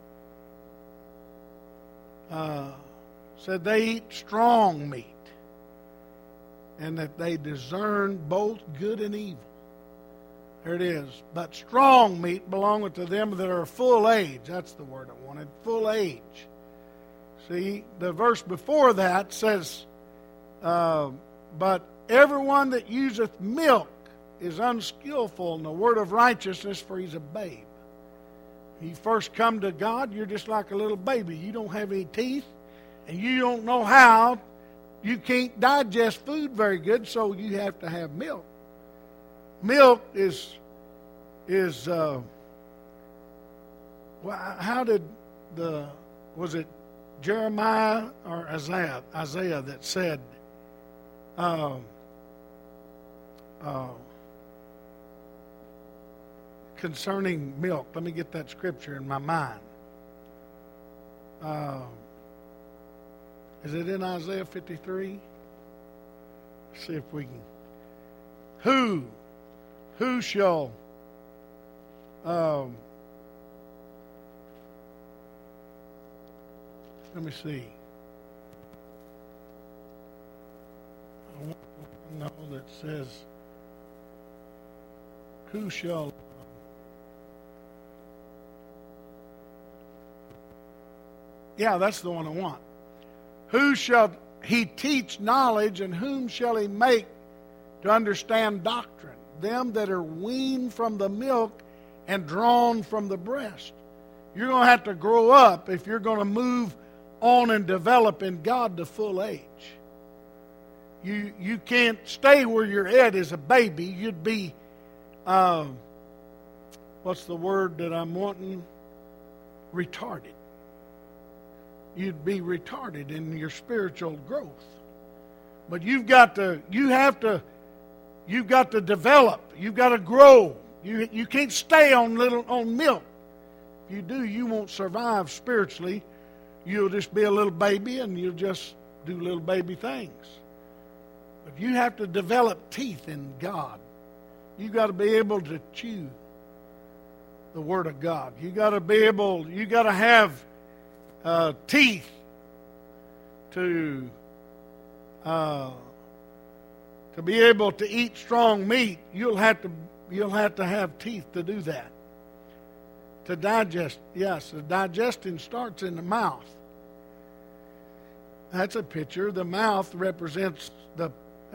said they eat strong meat, and that they discern both good and evil. There it is. But strong meat belongeth to them that are full age. That's the word I wanted. Full age. See, the verse before that says, but everyone that useth milk is unskillful in the word of righteousness, for he's a babe. When you first come to God, you're just like a little baby. You don't have any teeth, and you don't know how. You can't digest food very good, so you have to have milk. Milk was it Jeremiah or Isaiah that said, concerning milk. Let me get that scripture in my mind. Is it in Isaiah 53? Let's see if we can. Who shall let me see. I that says, who shall... Yeah, that's the one I want. Who shall he teach knowledge, and whom shall he make to understand doctrine? Them that are weaned from the milk and drawn from the breast. You're going to have to grow up if you're going to move on and develop in God to full age. You can't stay where you're at as a baby. You'd be, what's the word that I'm wanting? Retarded. You'd be retarded in your spiritual growth. But you've got to develop. You've got to grow. You can't stay on milk. If you do, you won't survive spiritually. You'll just be a little baby and you'll just do little baby things. But you have to develop teeth in God. You've got to be able to chew the Word of God. You got to have teeth to be able to eat strong meat. You'll have to have teeth to do that. To digest, yes, the digesting starts in the mouth. That's a picture. The mouth represents the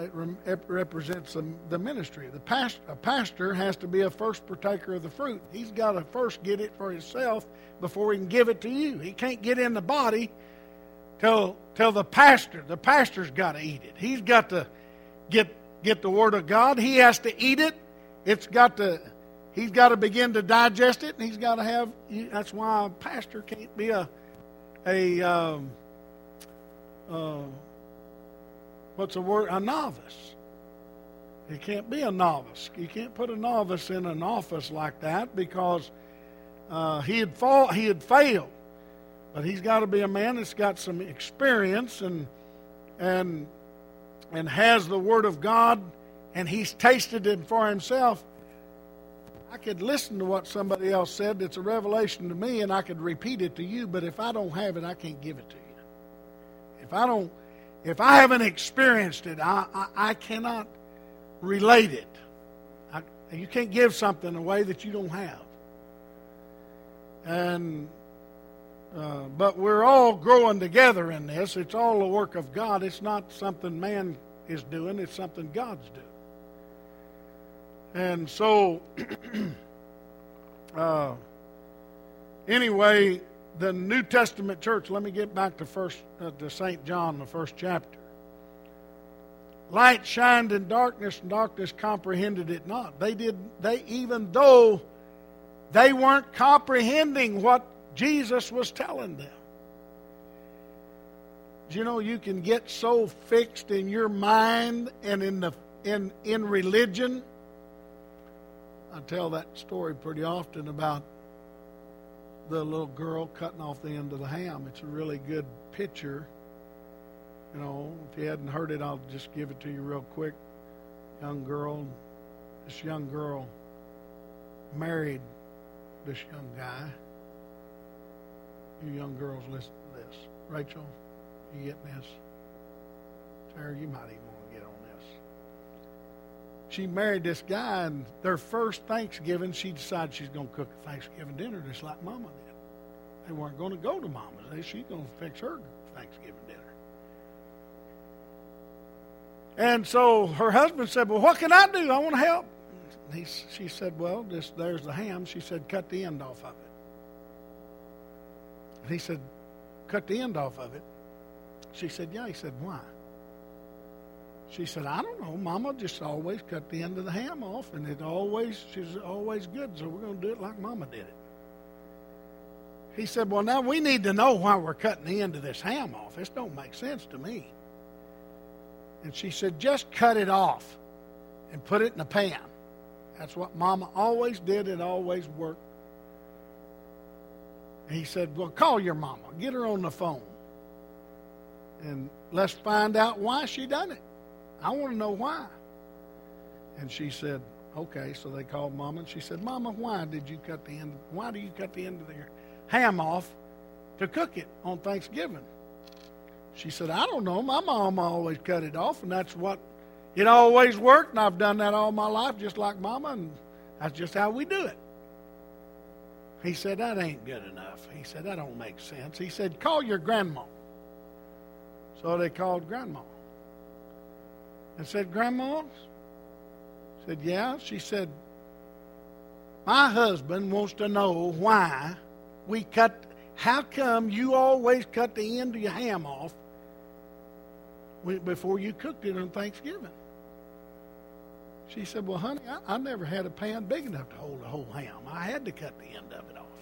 ministry. A pastor has to be a first partaker of the fruit. He's got to first get it for himself before he can give it to you. He can't get in the body till the pastor. The pastor's got to eat it. He's got to get the Word of God. He has to eat it. He's got to begin to digest it, and he's got to have. That's why a pastor can't be a novice. He can't be a novice. You can't put a novice in an office like that because he had failed. But he's got to be a man that's got some experience and has the Word of God, and he's tasted it for himself. I could listen to what somebody else said that's a revelation to me, and I could repeat it to you, but if I don't have it, I can't give it to you. If I haven't experienced it, I cannot relate it. You can't give something away that you don't have. But we're all growing together in this. It's all the work of God. It's not something man is doing. It's something God's doing. And so, anyway, the New Testament church, let me get back to St. John, the first chapter. Light shined in darkness, and darkness comprehended it not. Even though they weren't comprehending what Jesus was telling them. Do you know you can get so fixed in your mind and in religion? I tell that story pretty often about the little girl cutting off the end of the ham. It's a really good picture. You know, if you hadn't heard it, I'll just give it to you real quick. This young girl married this young guy. You young girls, listen to this. Rachel, you getting this? Sarah, you might even want to get on this. She married this guy, and their first Thanksgiving, she decided she's going to cook a Thanksgiving dinner just like Mama did. They weren't going to go to Mama's. She's going to fix her Thanksgiving dinner. And so her husband said, well, what can I do? I want to help. She said, well, there's the ham. She said, cut the end off of it. And he said, cut the end off of it. She said, yeah. He said, why? She said, I don't know. Mama just always cut the end of the ham off, and she's always good, so we're going to do it like Mama did it. He said, well, now we need to know why we're cutting the end of this ham off. This don't make sense to me. And she said, just cut it off and put it in a pan. That's what Mama always did. It always worked. And he said, well, call your mama. Get her on the phone. And let's find out why she done it. I want to know why. And she said, okay. So they called Mama, and she said, Mama, why do you cut the end of the ham off to cook it on Thanksgiving? She said, I don't know. My mama always cut it off, and that's what It always worked, and I've done that all my life, just like Mama, and that's just how we do it. He said, that ain't good enough. He said, that don't make sense. He said, call your grandma. So they called Grandma. And said, Grandma? Said, yeah. She said, my husband wants to know why how come you always cut the end of your ham off before you cooked it on Thanksgiving? She said, well, honey, I never had a pan big enough to hold a whole ham. I had to cut the end of it off.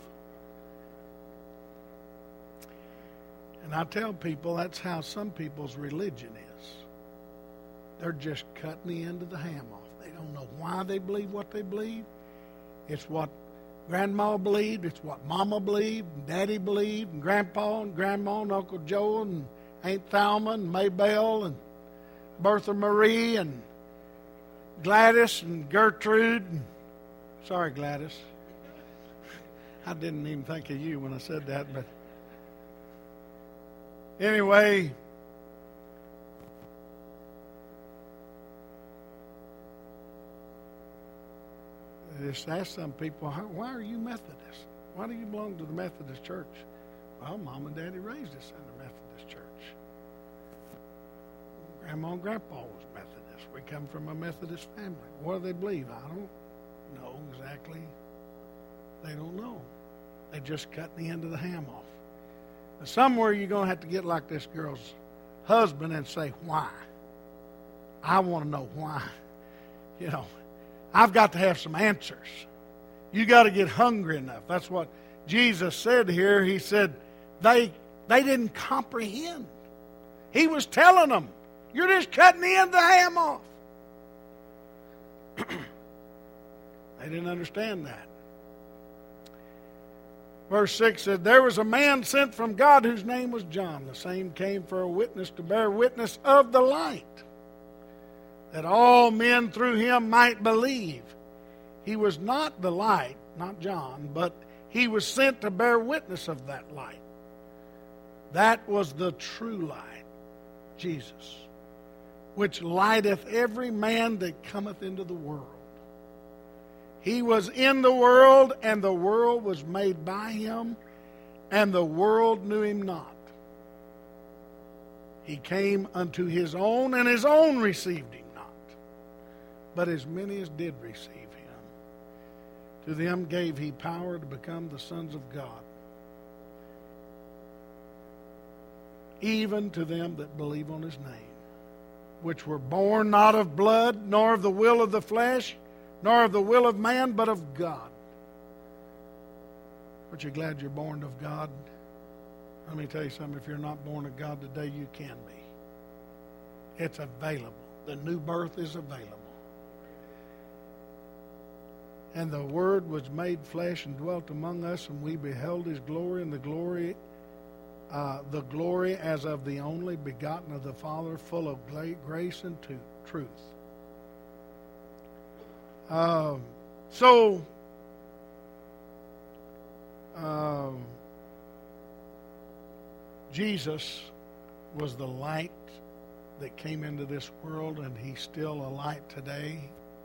And I tell people that's how some people's religion is. They're just cutting the end of the ham off. They don't know why they believe what they believe. It's what Grandma believed. It's what Mama believed, and Daddy believed, and Grandpa and Grandma and Uncle Joe and Aunt Thelma and Maybelle and Bertha Marie and Gladys and Gertrude. Sorry, Gladys. I didn't even think of you when I said that, but anyway, just ask some people, why are you Methodist? Why do you belong to the Methodist church? Well, Mom and Daddy raised us in the Methodist church. Grandma and Grandpa was Methodist. We come from a Methodist family. What do they believe? I don't know exactly. They don't know. They just cut the end of the ham off. Now, somewhere you're going to have to get like this girl's husband and say, why? I want to know why. You know, I've got to have some answers. You got to get hungry enough. That's what Jesus said here. He said they didn't comprehend. He was telling them, you're just cutting the end of the ham off. They didn't understand that. Verse 6 said, there was a man sent from God whose name was John. The same came for a witness to bear witness of the light, that all men through him might believe. He was not the light, not John, but he was sent to bear witness of that light. That was the true light, Jesus, which lighteth every man that cometh into the world. He was in the world, and the world was made by him, and the world knew him not. He came unto his own, and his own received him not. But as many as did receive him, to them gave he power to become the sons of God, even to them that believe on his name, which were born not of blood, nor of the will of the flesh, nor of the will of man, but of God. Aren't you glad you're born of God? Let me tell you something. If you're not born of God today, you can be. It's available. The new birth is available. And the Word was made flesh and dwelt among us, and we beheld his glory, and the glory as of the only begotten of the Father, full of grace and truth. Jesus was the light that came into this world, and he's still a light today.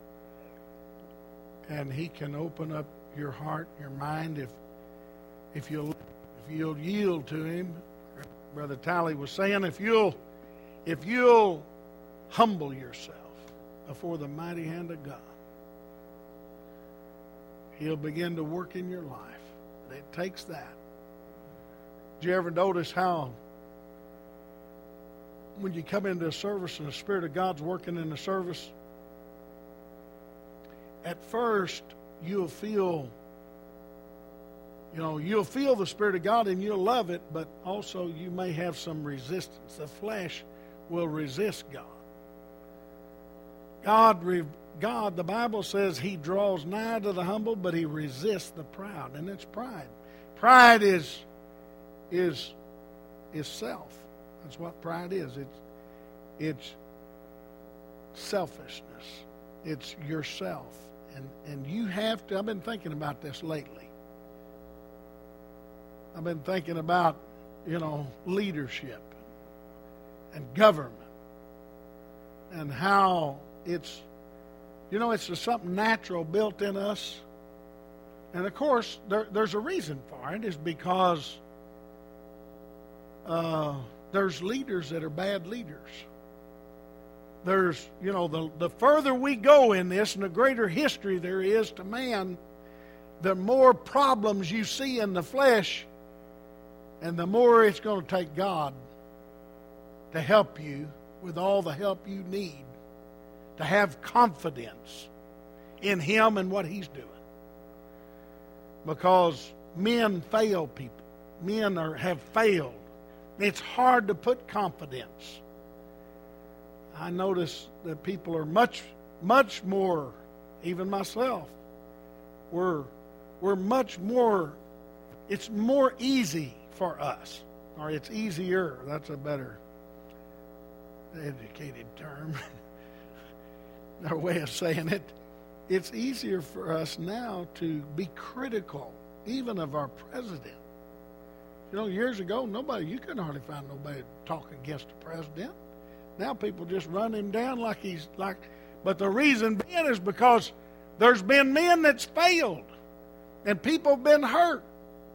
And he can open up your heart, your mind, if you'll yield to him. Brother Talley was saying, if you'll humble yourself before the mighty hand of God, he'll begin to work in your life. It takes that. Did you ever notice how when you come into a service and the Spirit of God's working in the service, at first you'll feel the Spirit of God and you'll love it, but also you may have some resistance. The flesh will resist God. God, the Bible says he draws nigh to the humble, but he resists the proud. And it's pride. Pride is self. That's what pride is. It's selfishness. It's yourself. And you have to, I've been thinking about this lately. I've been thinking about, leadership and government. and how it's, it's just something natural built in us. And of course, there's a reason for it, is because there's leaders that are bad leaders. There's, the further we go in this and the greater history there is to man, the more problems you see in the flesh, and the more it's going to take God to help you with all the help you need to have confidence in Him and what He's doing. Because men fail people. Men have failed. It's hard to put confidence. I notice that people are much, much more, even myself, we're much more, it's more easy for us. Or it's easier, that's a better educated term. Our way of saying it. It's easier for us now to be critical, even of our president. Years ago, you couldn't hardly find nobody to talk against the president. Now people just run him down but the reason being is because there's been men that's failed and people have been hurt.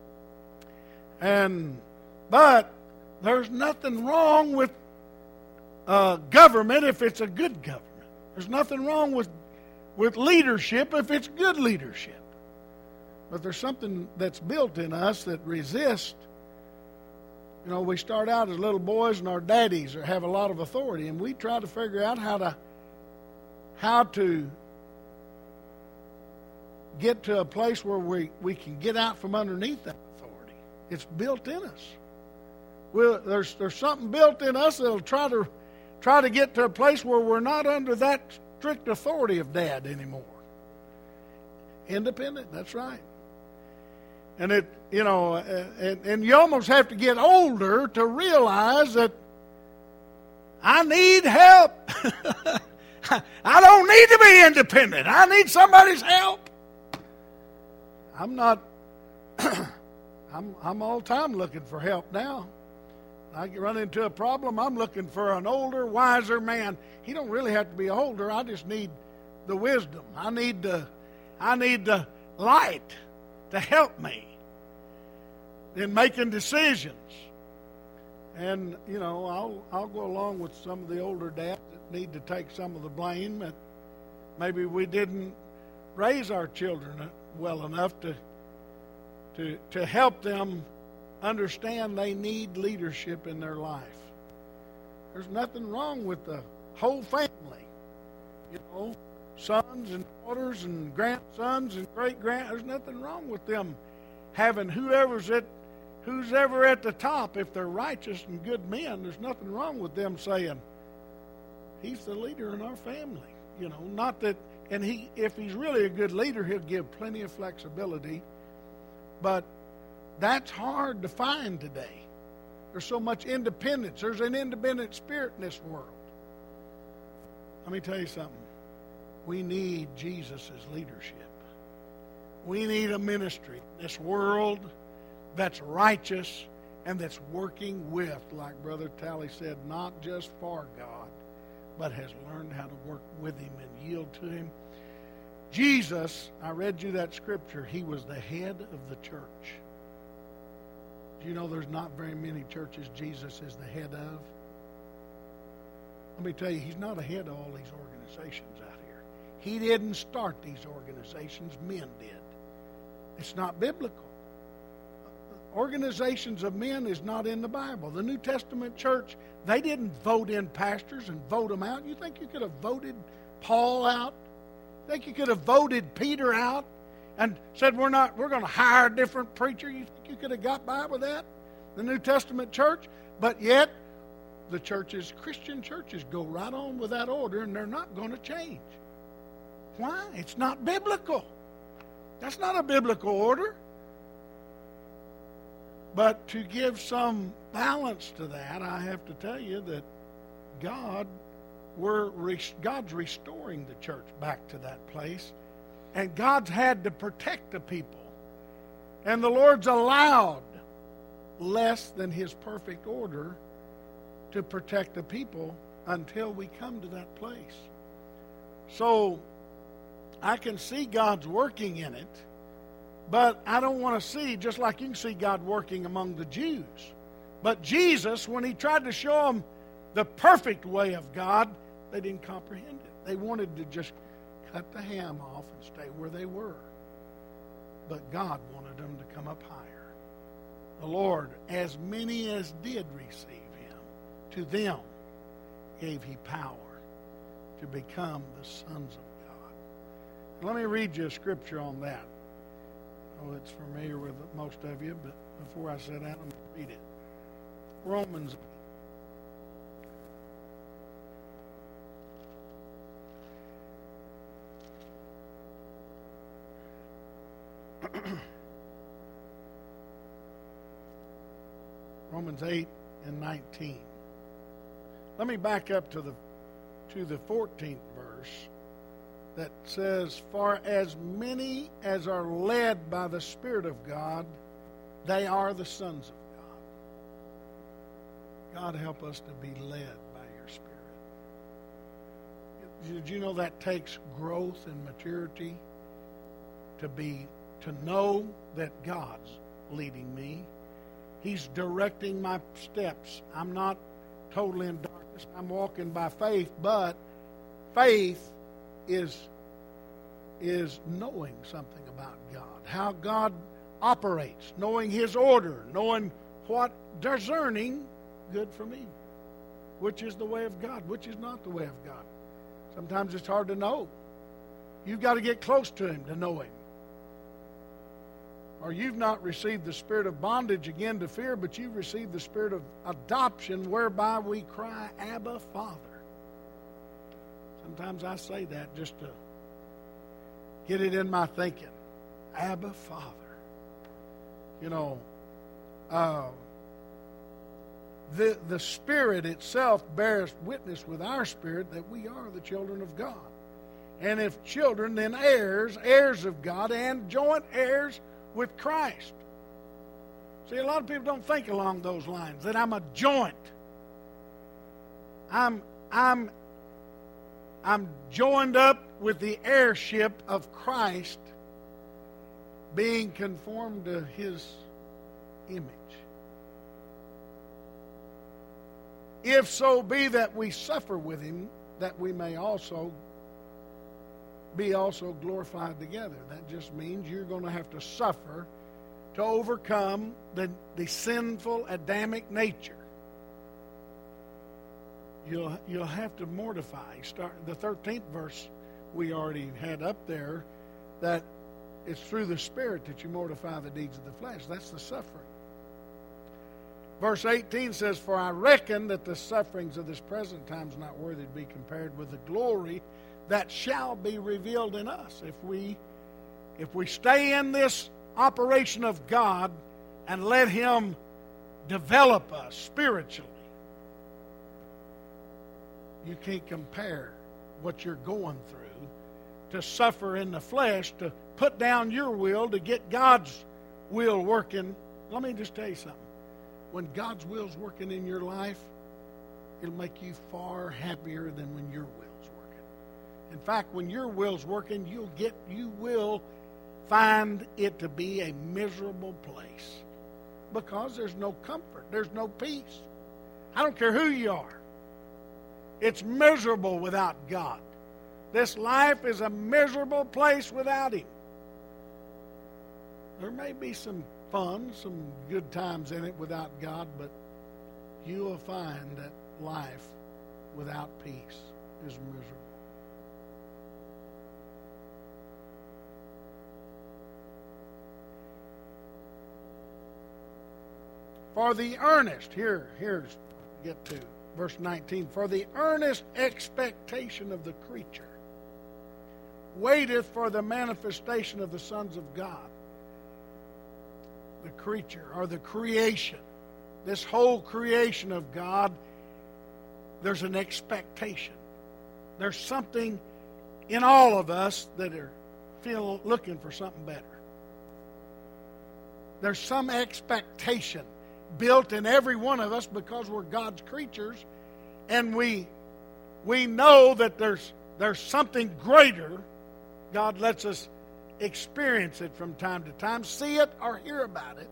But there's nothing wrong with government if it's a good government. There's nothing wrong with leadership if it's good leadership. But there's something that's built in us that resists. We start out as little boys and our daddies have a lot of authority, and we try to figure out how to get to a place where we can get out from underneath that authority. It's built in us. There's something built in us that'll try to get to a place where we're not under that strict authority of Dad anymore. Independent, that's right. And and you almost have to get older to realize that I need help. I don't need to be independent. I need somebody's help. I'm not. I'm all the time looking for help now. I run into a problem, I'm looking for an older, wiser man. He don't really have to be older. I just need the wisdom. I need the light to help me in making decisions. And, I'll go along with some of the older dads that need to take some of the blame. That maybe we didn't raise our children well enough to help them understand they need leadership in their life. There's nothing wrong with the whole family. Sons and daughters and grandsons and great-grand. There's nothing wrong with them having who's ever at the top. If they're righteous and good men, there's nothing wrong with them saying, he's the leader in our family. Not that, and if he's really a good leader, he'll give plenty of flexibility. But that's hard to find today. There's so much independence. There's an independent spirit in this world. Let me tell you something. We need Jesus' leadership. We need a ministry in this world that's righteous and that's working with, like Brother Talley said, not just for God, but has learned how to work with Him and yield to Him. Jesus, I read you that scripture, He was the head of the church. Do you know there's not very many churches Jesus is the head of? Let me tell you, He's not ahead of all these organizations out here. He didn't start these organizations, men did. It's not biblical. Organizations of men is not in the Bible. The New Testament church, they didn't vote in pastors and vote them out. You think you could have voted Paul out? You think you could have voted Peter out and said, we're going to hire a different preacher? You think you could have got by with that? The New Testament church? But yet, the churches, Christian churches, go right on with that order, and they're not going to change. Why? It's not biblical. That's not a biblical order. But to give some balance to that, I have to tell you that God's restoring the church back to that place. And God's had to protect the people. And the Lord's allowed less than His perfect order to protect the people until we come to that place. So I can see God's working in it, but I don't want to see, just like you can see God working among the Jews. But Jesus, when he tried to show them the perfect way of God, they didn't comprehend it. They wanted to just cut the ham off and stay where they were. But God wanted them to come up higher. The Lord, as many as did receive him, to them gave he power to become the sons of God. Let me read you a scripture on that. Oh, it's familiar with most of you, but before I sit down, I'm going to read it. Romans 8 and 19. Let me back up to the 14th verse that says, "For as many as are led by the Spirit of God, they are the sons of God." God, help us to be led by your Spirit. Did you know that takes growth and maturity to know that God's leading me? He's directing my steps. I'm not totally in darkness. I'm walking by faith, but faith is knowing something about God, how God operates, knowing his order, knowing what, discerning good from evil, which is the way of God, which is not the way of God. Sometimes it's hard to know. You've got to get close to him to know him. Or you've not received the spirit of bondage again to fear, but you've received the spirit of adoption, whereby we cry, Abba, Father. Sometimes I say that just to get it in my thinking. Abba, Father. You know, the Spirit itself bears witness with our spirit that we are the children of God. And if children, then heirs, heirs of God, and joint heirs with Christ. See, a lot of people don't think along those lines, that I'm a joint. I'm joined up with the heirship of Christ, being conformed to his image. If so be that we suffer with him, that we may also be also glorified together. That just means you're going to have to suffer to overcome the sinful Adamic nature. You'll have to mortify. Start the 13th verse we already had up there, that it's through the Spirit that you mortify the deeds of the flesh. That's the suffering. Verse 18 says, "For I reckon that the sufferings of this present time is not worthy to be compared with the glory that shall be revealed in us." If we stay in this operation of God and let him develop us spiritually, you can't compare what you're going through to suffer in the flesh, to put down your will to get God's will working. Let me just tell you something. When God's will's working in your life, it'll make you far happier than when your will's working. In fact, when your will's working, you will find it to be a miserable place, because there's no comfort, there's no peace. I don't care who you are. It's miserable without God. This life is a miserable place without him. There may be some fun, some good times in it without God, but you will find that life without peace is miserable. For the earnest, here's get to verse 19. For the earnest expectation of the creature waiteth for the manifestation of the sons of God. The creature, or the creation, this whole creation of God, there's an expectation. There's something in all of us that are looking for something better. There's some expectation built in every one of us, because we're God's creatures, and we we know that there's something greater. God lets us experience it from time to time, see it or hear about it.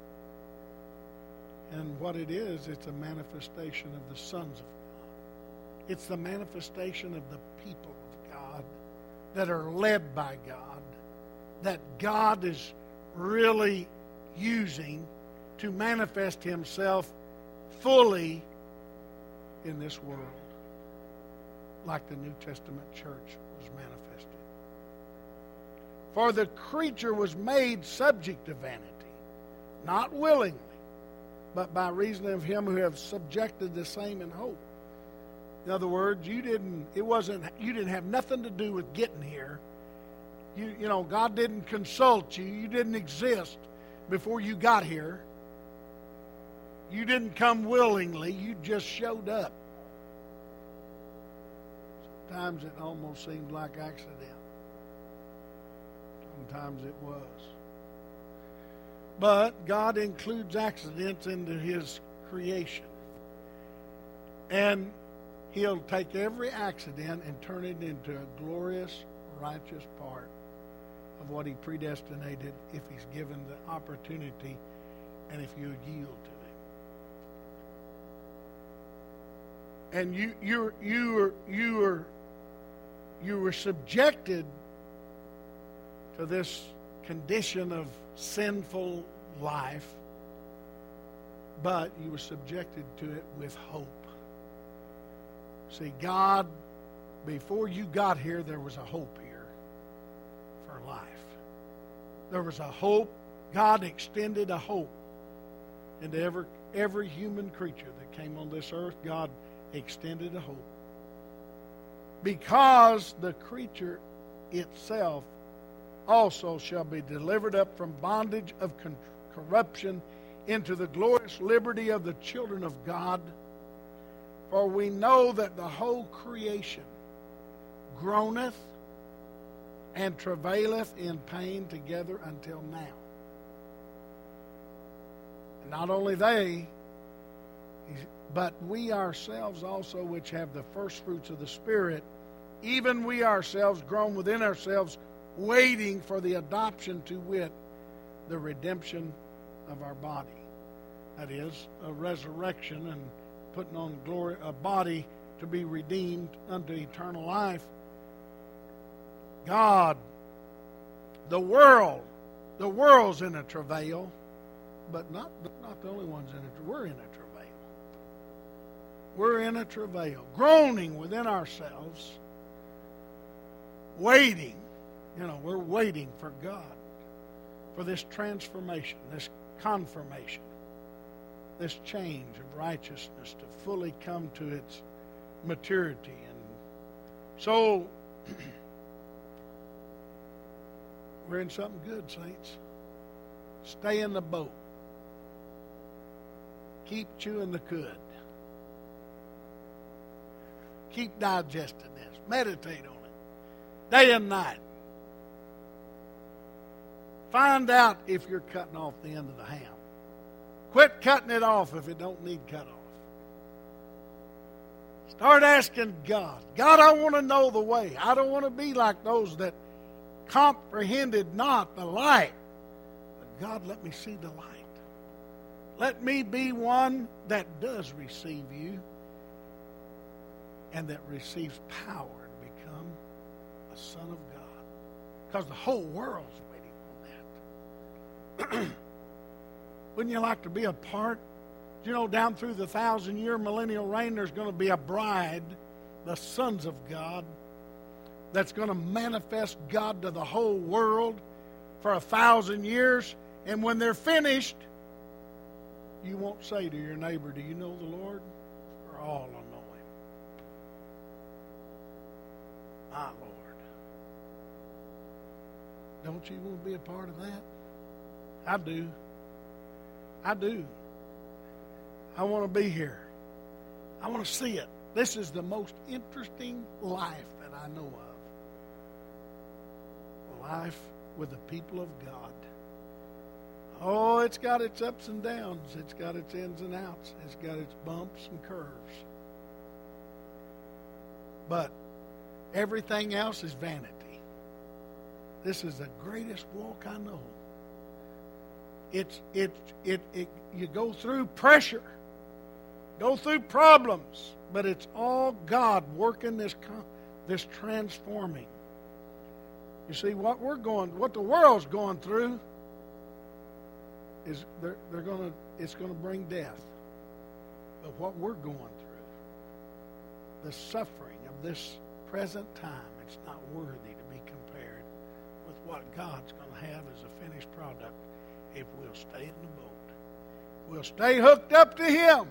And what it is, it's a manifestation of the sons of God. It's the manifestation of the people of God that are led by God, that God is really using to manifest Himself fully in this world, like the New Testament church was manifested. For the creature was made subject to vanity, not willingly, but by reason of Him who have subjected the same in hope. In other words, you didn't have nothing to do with getting here. You know, God didn't consult you. You didn't exist before you got here. You didn't come willingly. You just showed up. Sometimes it almost seemed like accident. Sometimes it was. But God includes accidents into His creation. And He'll take every accident and turn it into a glorious, righteous part of what He predestinated if He's given the opportunity and if you yield to Him. And you were subjected to this condition of sinful life, but you were subjected to it with hope. See, God, before you got here, there was a hope here for life. There was a hope. God extended a hope into every human creature that came on this earth. God extended a hope. Because the creature itself also shall be delivered up from bondage of corruption into the glorious liberty of the children of God. For we know that the whole creation groaneth and travaileth in pain together until now. And not only they, but we ourselves also, which have the first fruits of the Spirit, even we ourselves groan within ourselves, waiting for the adoption, to wit, the redemption of our body. That is, a resurrection and putting on glory, a body to be redeemed unto eternal life. God, the world's in a travail, but not the only ones in it. We're in a travail. We're in a travail, groaning within ourselves, waiting. You know, we're waiting for God, for this transformation, this confirmation, this change of righteousness to fully come to its maturity. And so, we're in something good, saints. Stay in the boat. Keep chewing the cud. Keep digesting this. Meditate on it. Day and night. Find out if you're cutting off the end of the ham. Quit cutting it off if it don't need cut off. Start asking God. God, I want to know the way. I don't want to be like those that comprehended not the light. But God, let me see the light. Let me be one that does receive you and that receives power to become a son of God. Because the whole world's waiting on that. Wouldn't you like to be a part? You know, down through the 1,000-year millennial reign, there's going to be a bride, the sons of God, that's going to manifest God to the whole world for 1,000 years. And when they're finished, you won't say to your neighbor, do you know the Lord? For all will know Him. My Lord. Don't you want to be a part of that? I do. I do. I want to be here. I want to see it. This is the most interesting life that I know of. Life with the people of God. Oh, it's got its ups and downs. It's got its ins and outs. It's got its bumps and curves. But everything else is vanity. This is the greatest walk I know. You go through pressure, go through problems, but it's all God working this transforming. You see, what the world's going through is it's going to bring death. But what we're going through, the suffering of this present time, it's not worthy to be compared with what God's going to have as a finished product if we'll stay in the boat. We'll stay hooked up to Him.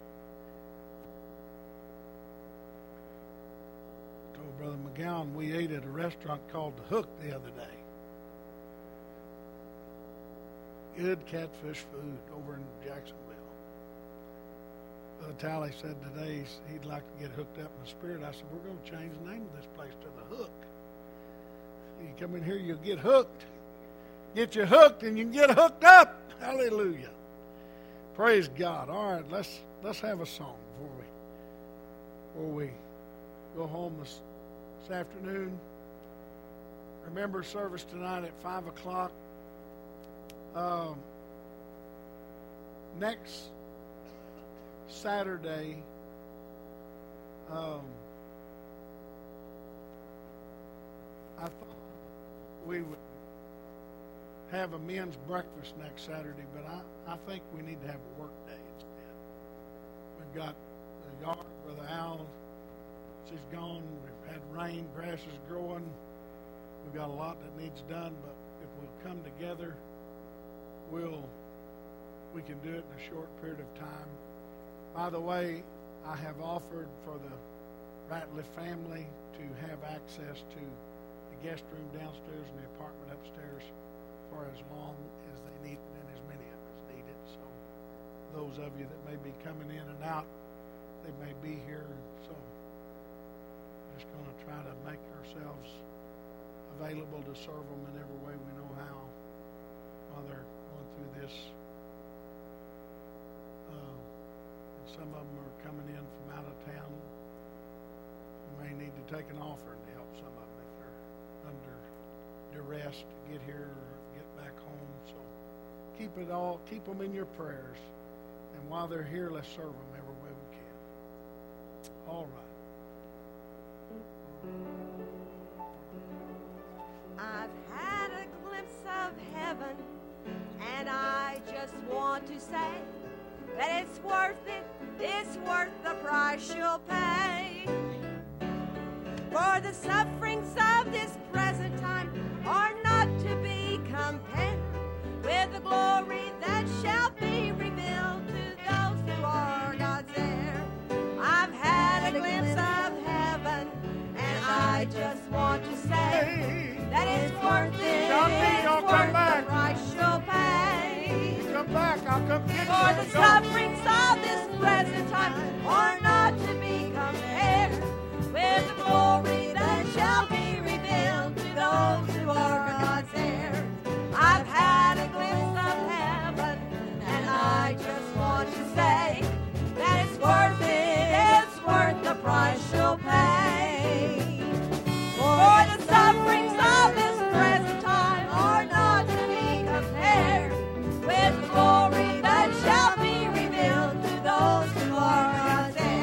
I told Brother McGowan we ate at a restaurant called The Hook the other day. Good catfish food over in Jacksonville. Brother Talley said today he'd like to get hooked up in the Spirit. I said, we're going to change the name of this place to The Hook. You come in here, you'll get hooked. Get you hooked and you can get hooked up. Hallelujah. Praise God. All right, let's have a song before we go home this afternoon. Remember service tonight at 5 o'clock. Next Saturday, I thought we would have a men's breakfast next Saturday, but I think we need to have a work day instead. We've got the yard, Brother Al, she's gone. We've had rain, grass is growing. We've got a lot that needs done, but if we'll come together, we can do it in a short period of time. By the way, I have offered for the Ratliff family to have access to the guest room downstairs and the apartment upstairs for as long as they need it and as many of us need it. So those of you that may be coming in and out, they may be here. So we're just going to try to make ourselves available to serve them in every way we know how while they're going through this. And some of them are coming in from out of town. We may need to take an offering to help some of them if they're under duress to get here or get back home. So keep them in your prayers. And while they're here, let's serve them every way we can. All right. I've had a glimpse of heaven, and I just want to say that it's worth it, it's worth the price you'll pay. For the sufferings of this present time are not to be compared with the glory that shall be revealed to those who are God's heir. I've had a glimpse of heaven, and I just want to say that it's worth it, it's worth the price you'll pay. Come back, I'll come get you. For the sufferings of this present time are not to be compared with the glory that shall be revealed to those who are God's heir. I've had a glimpse of heaven, and I just want to say that it's worth the price you'll pay. For the sufferings of this present time are not to be compared with the glory that shall be revealed to those who are God's heir.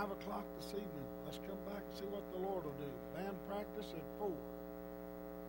5 o'clock this evening. Let's come back and see what the Lord will do. Band practice at 4.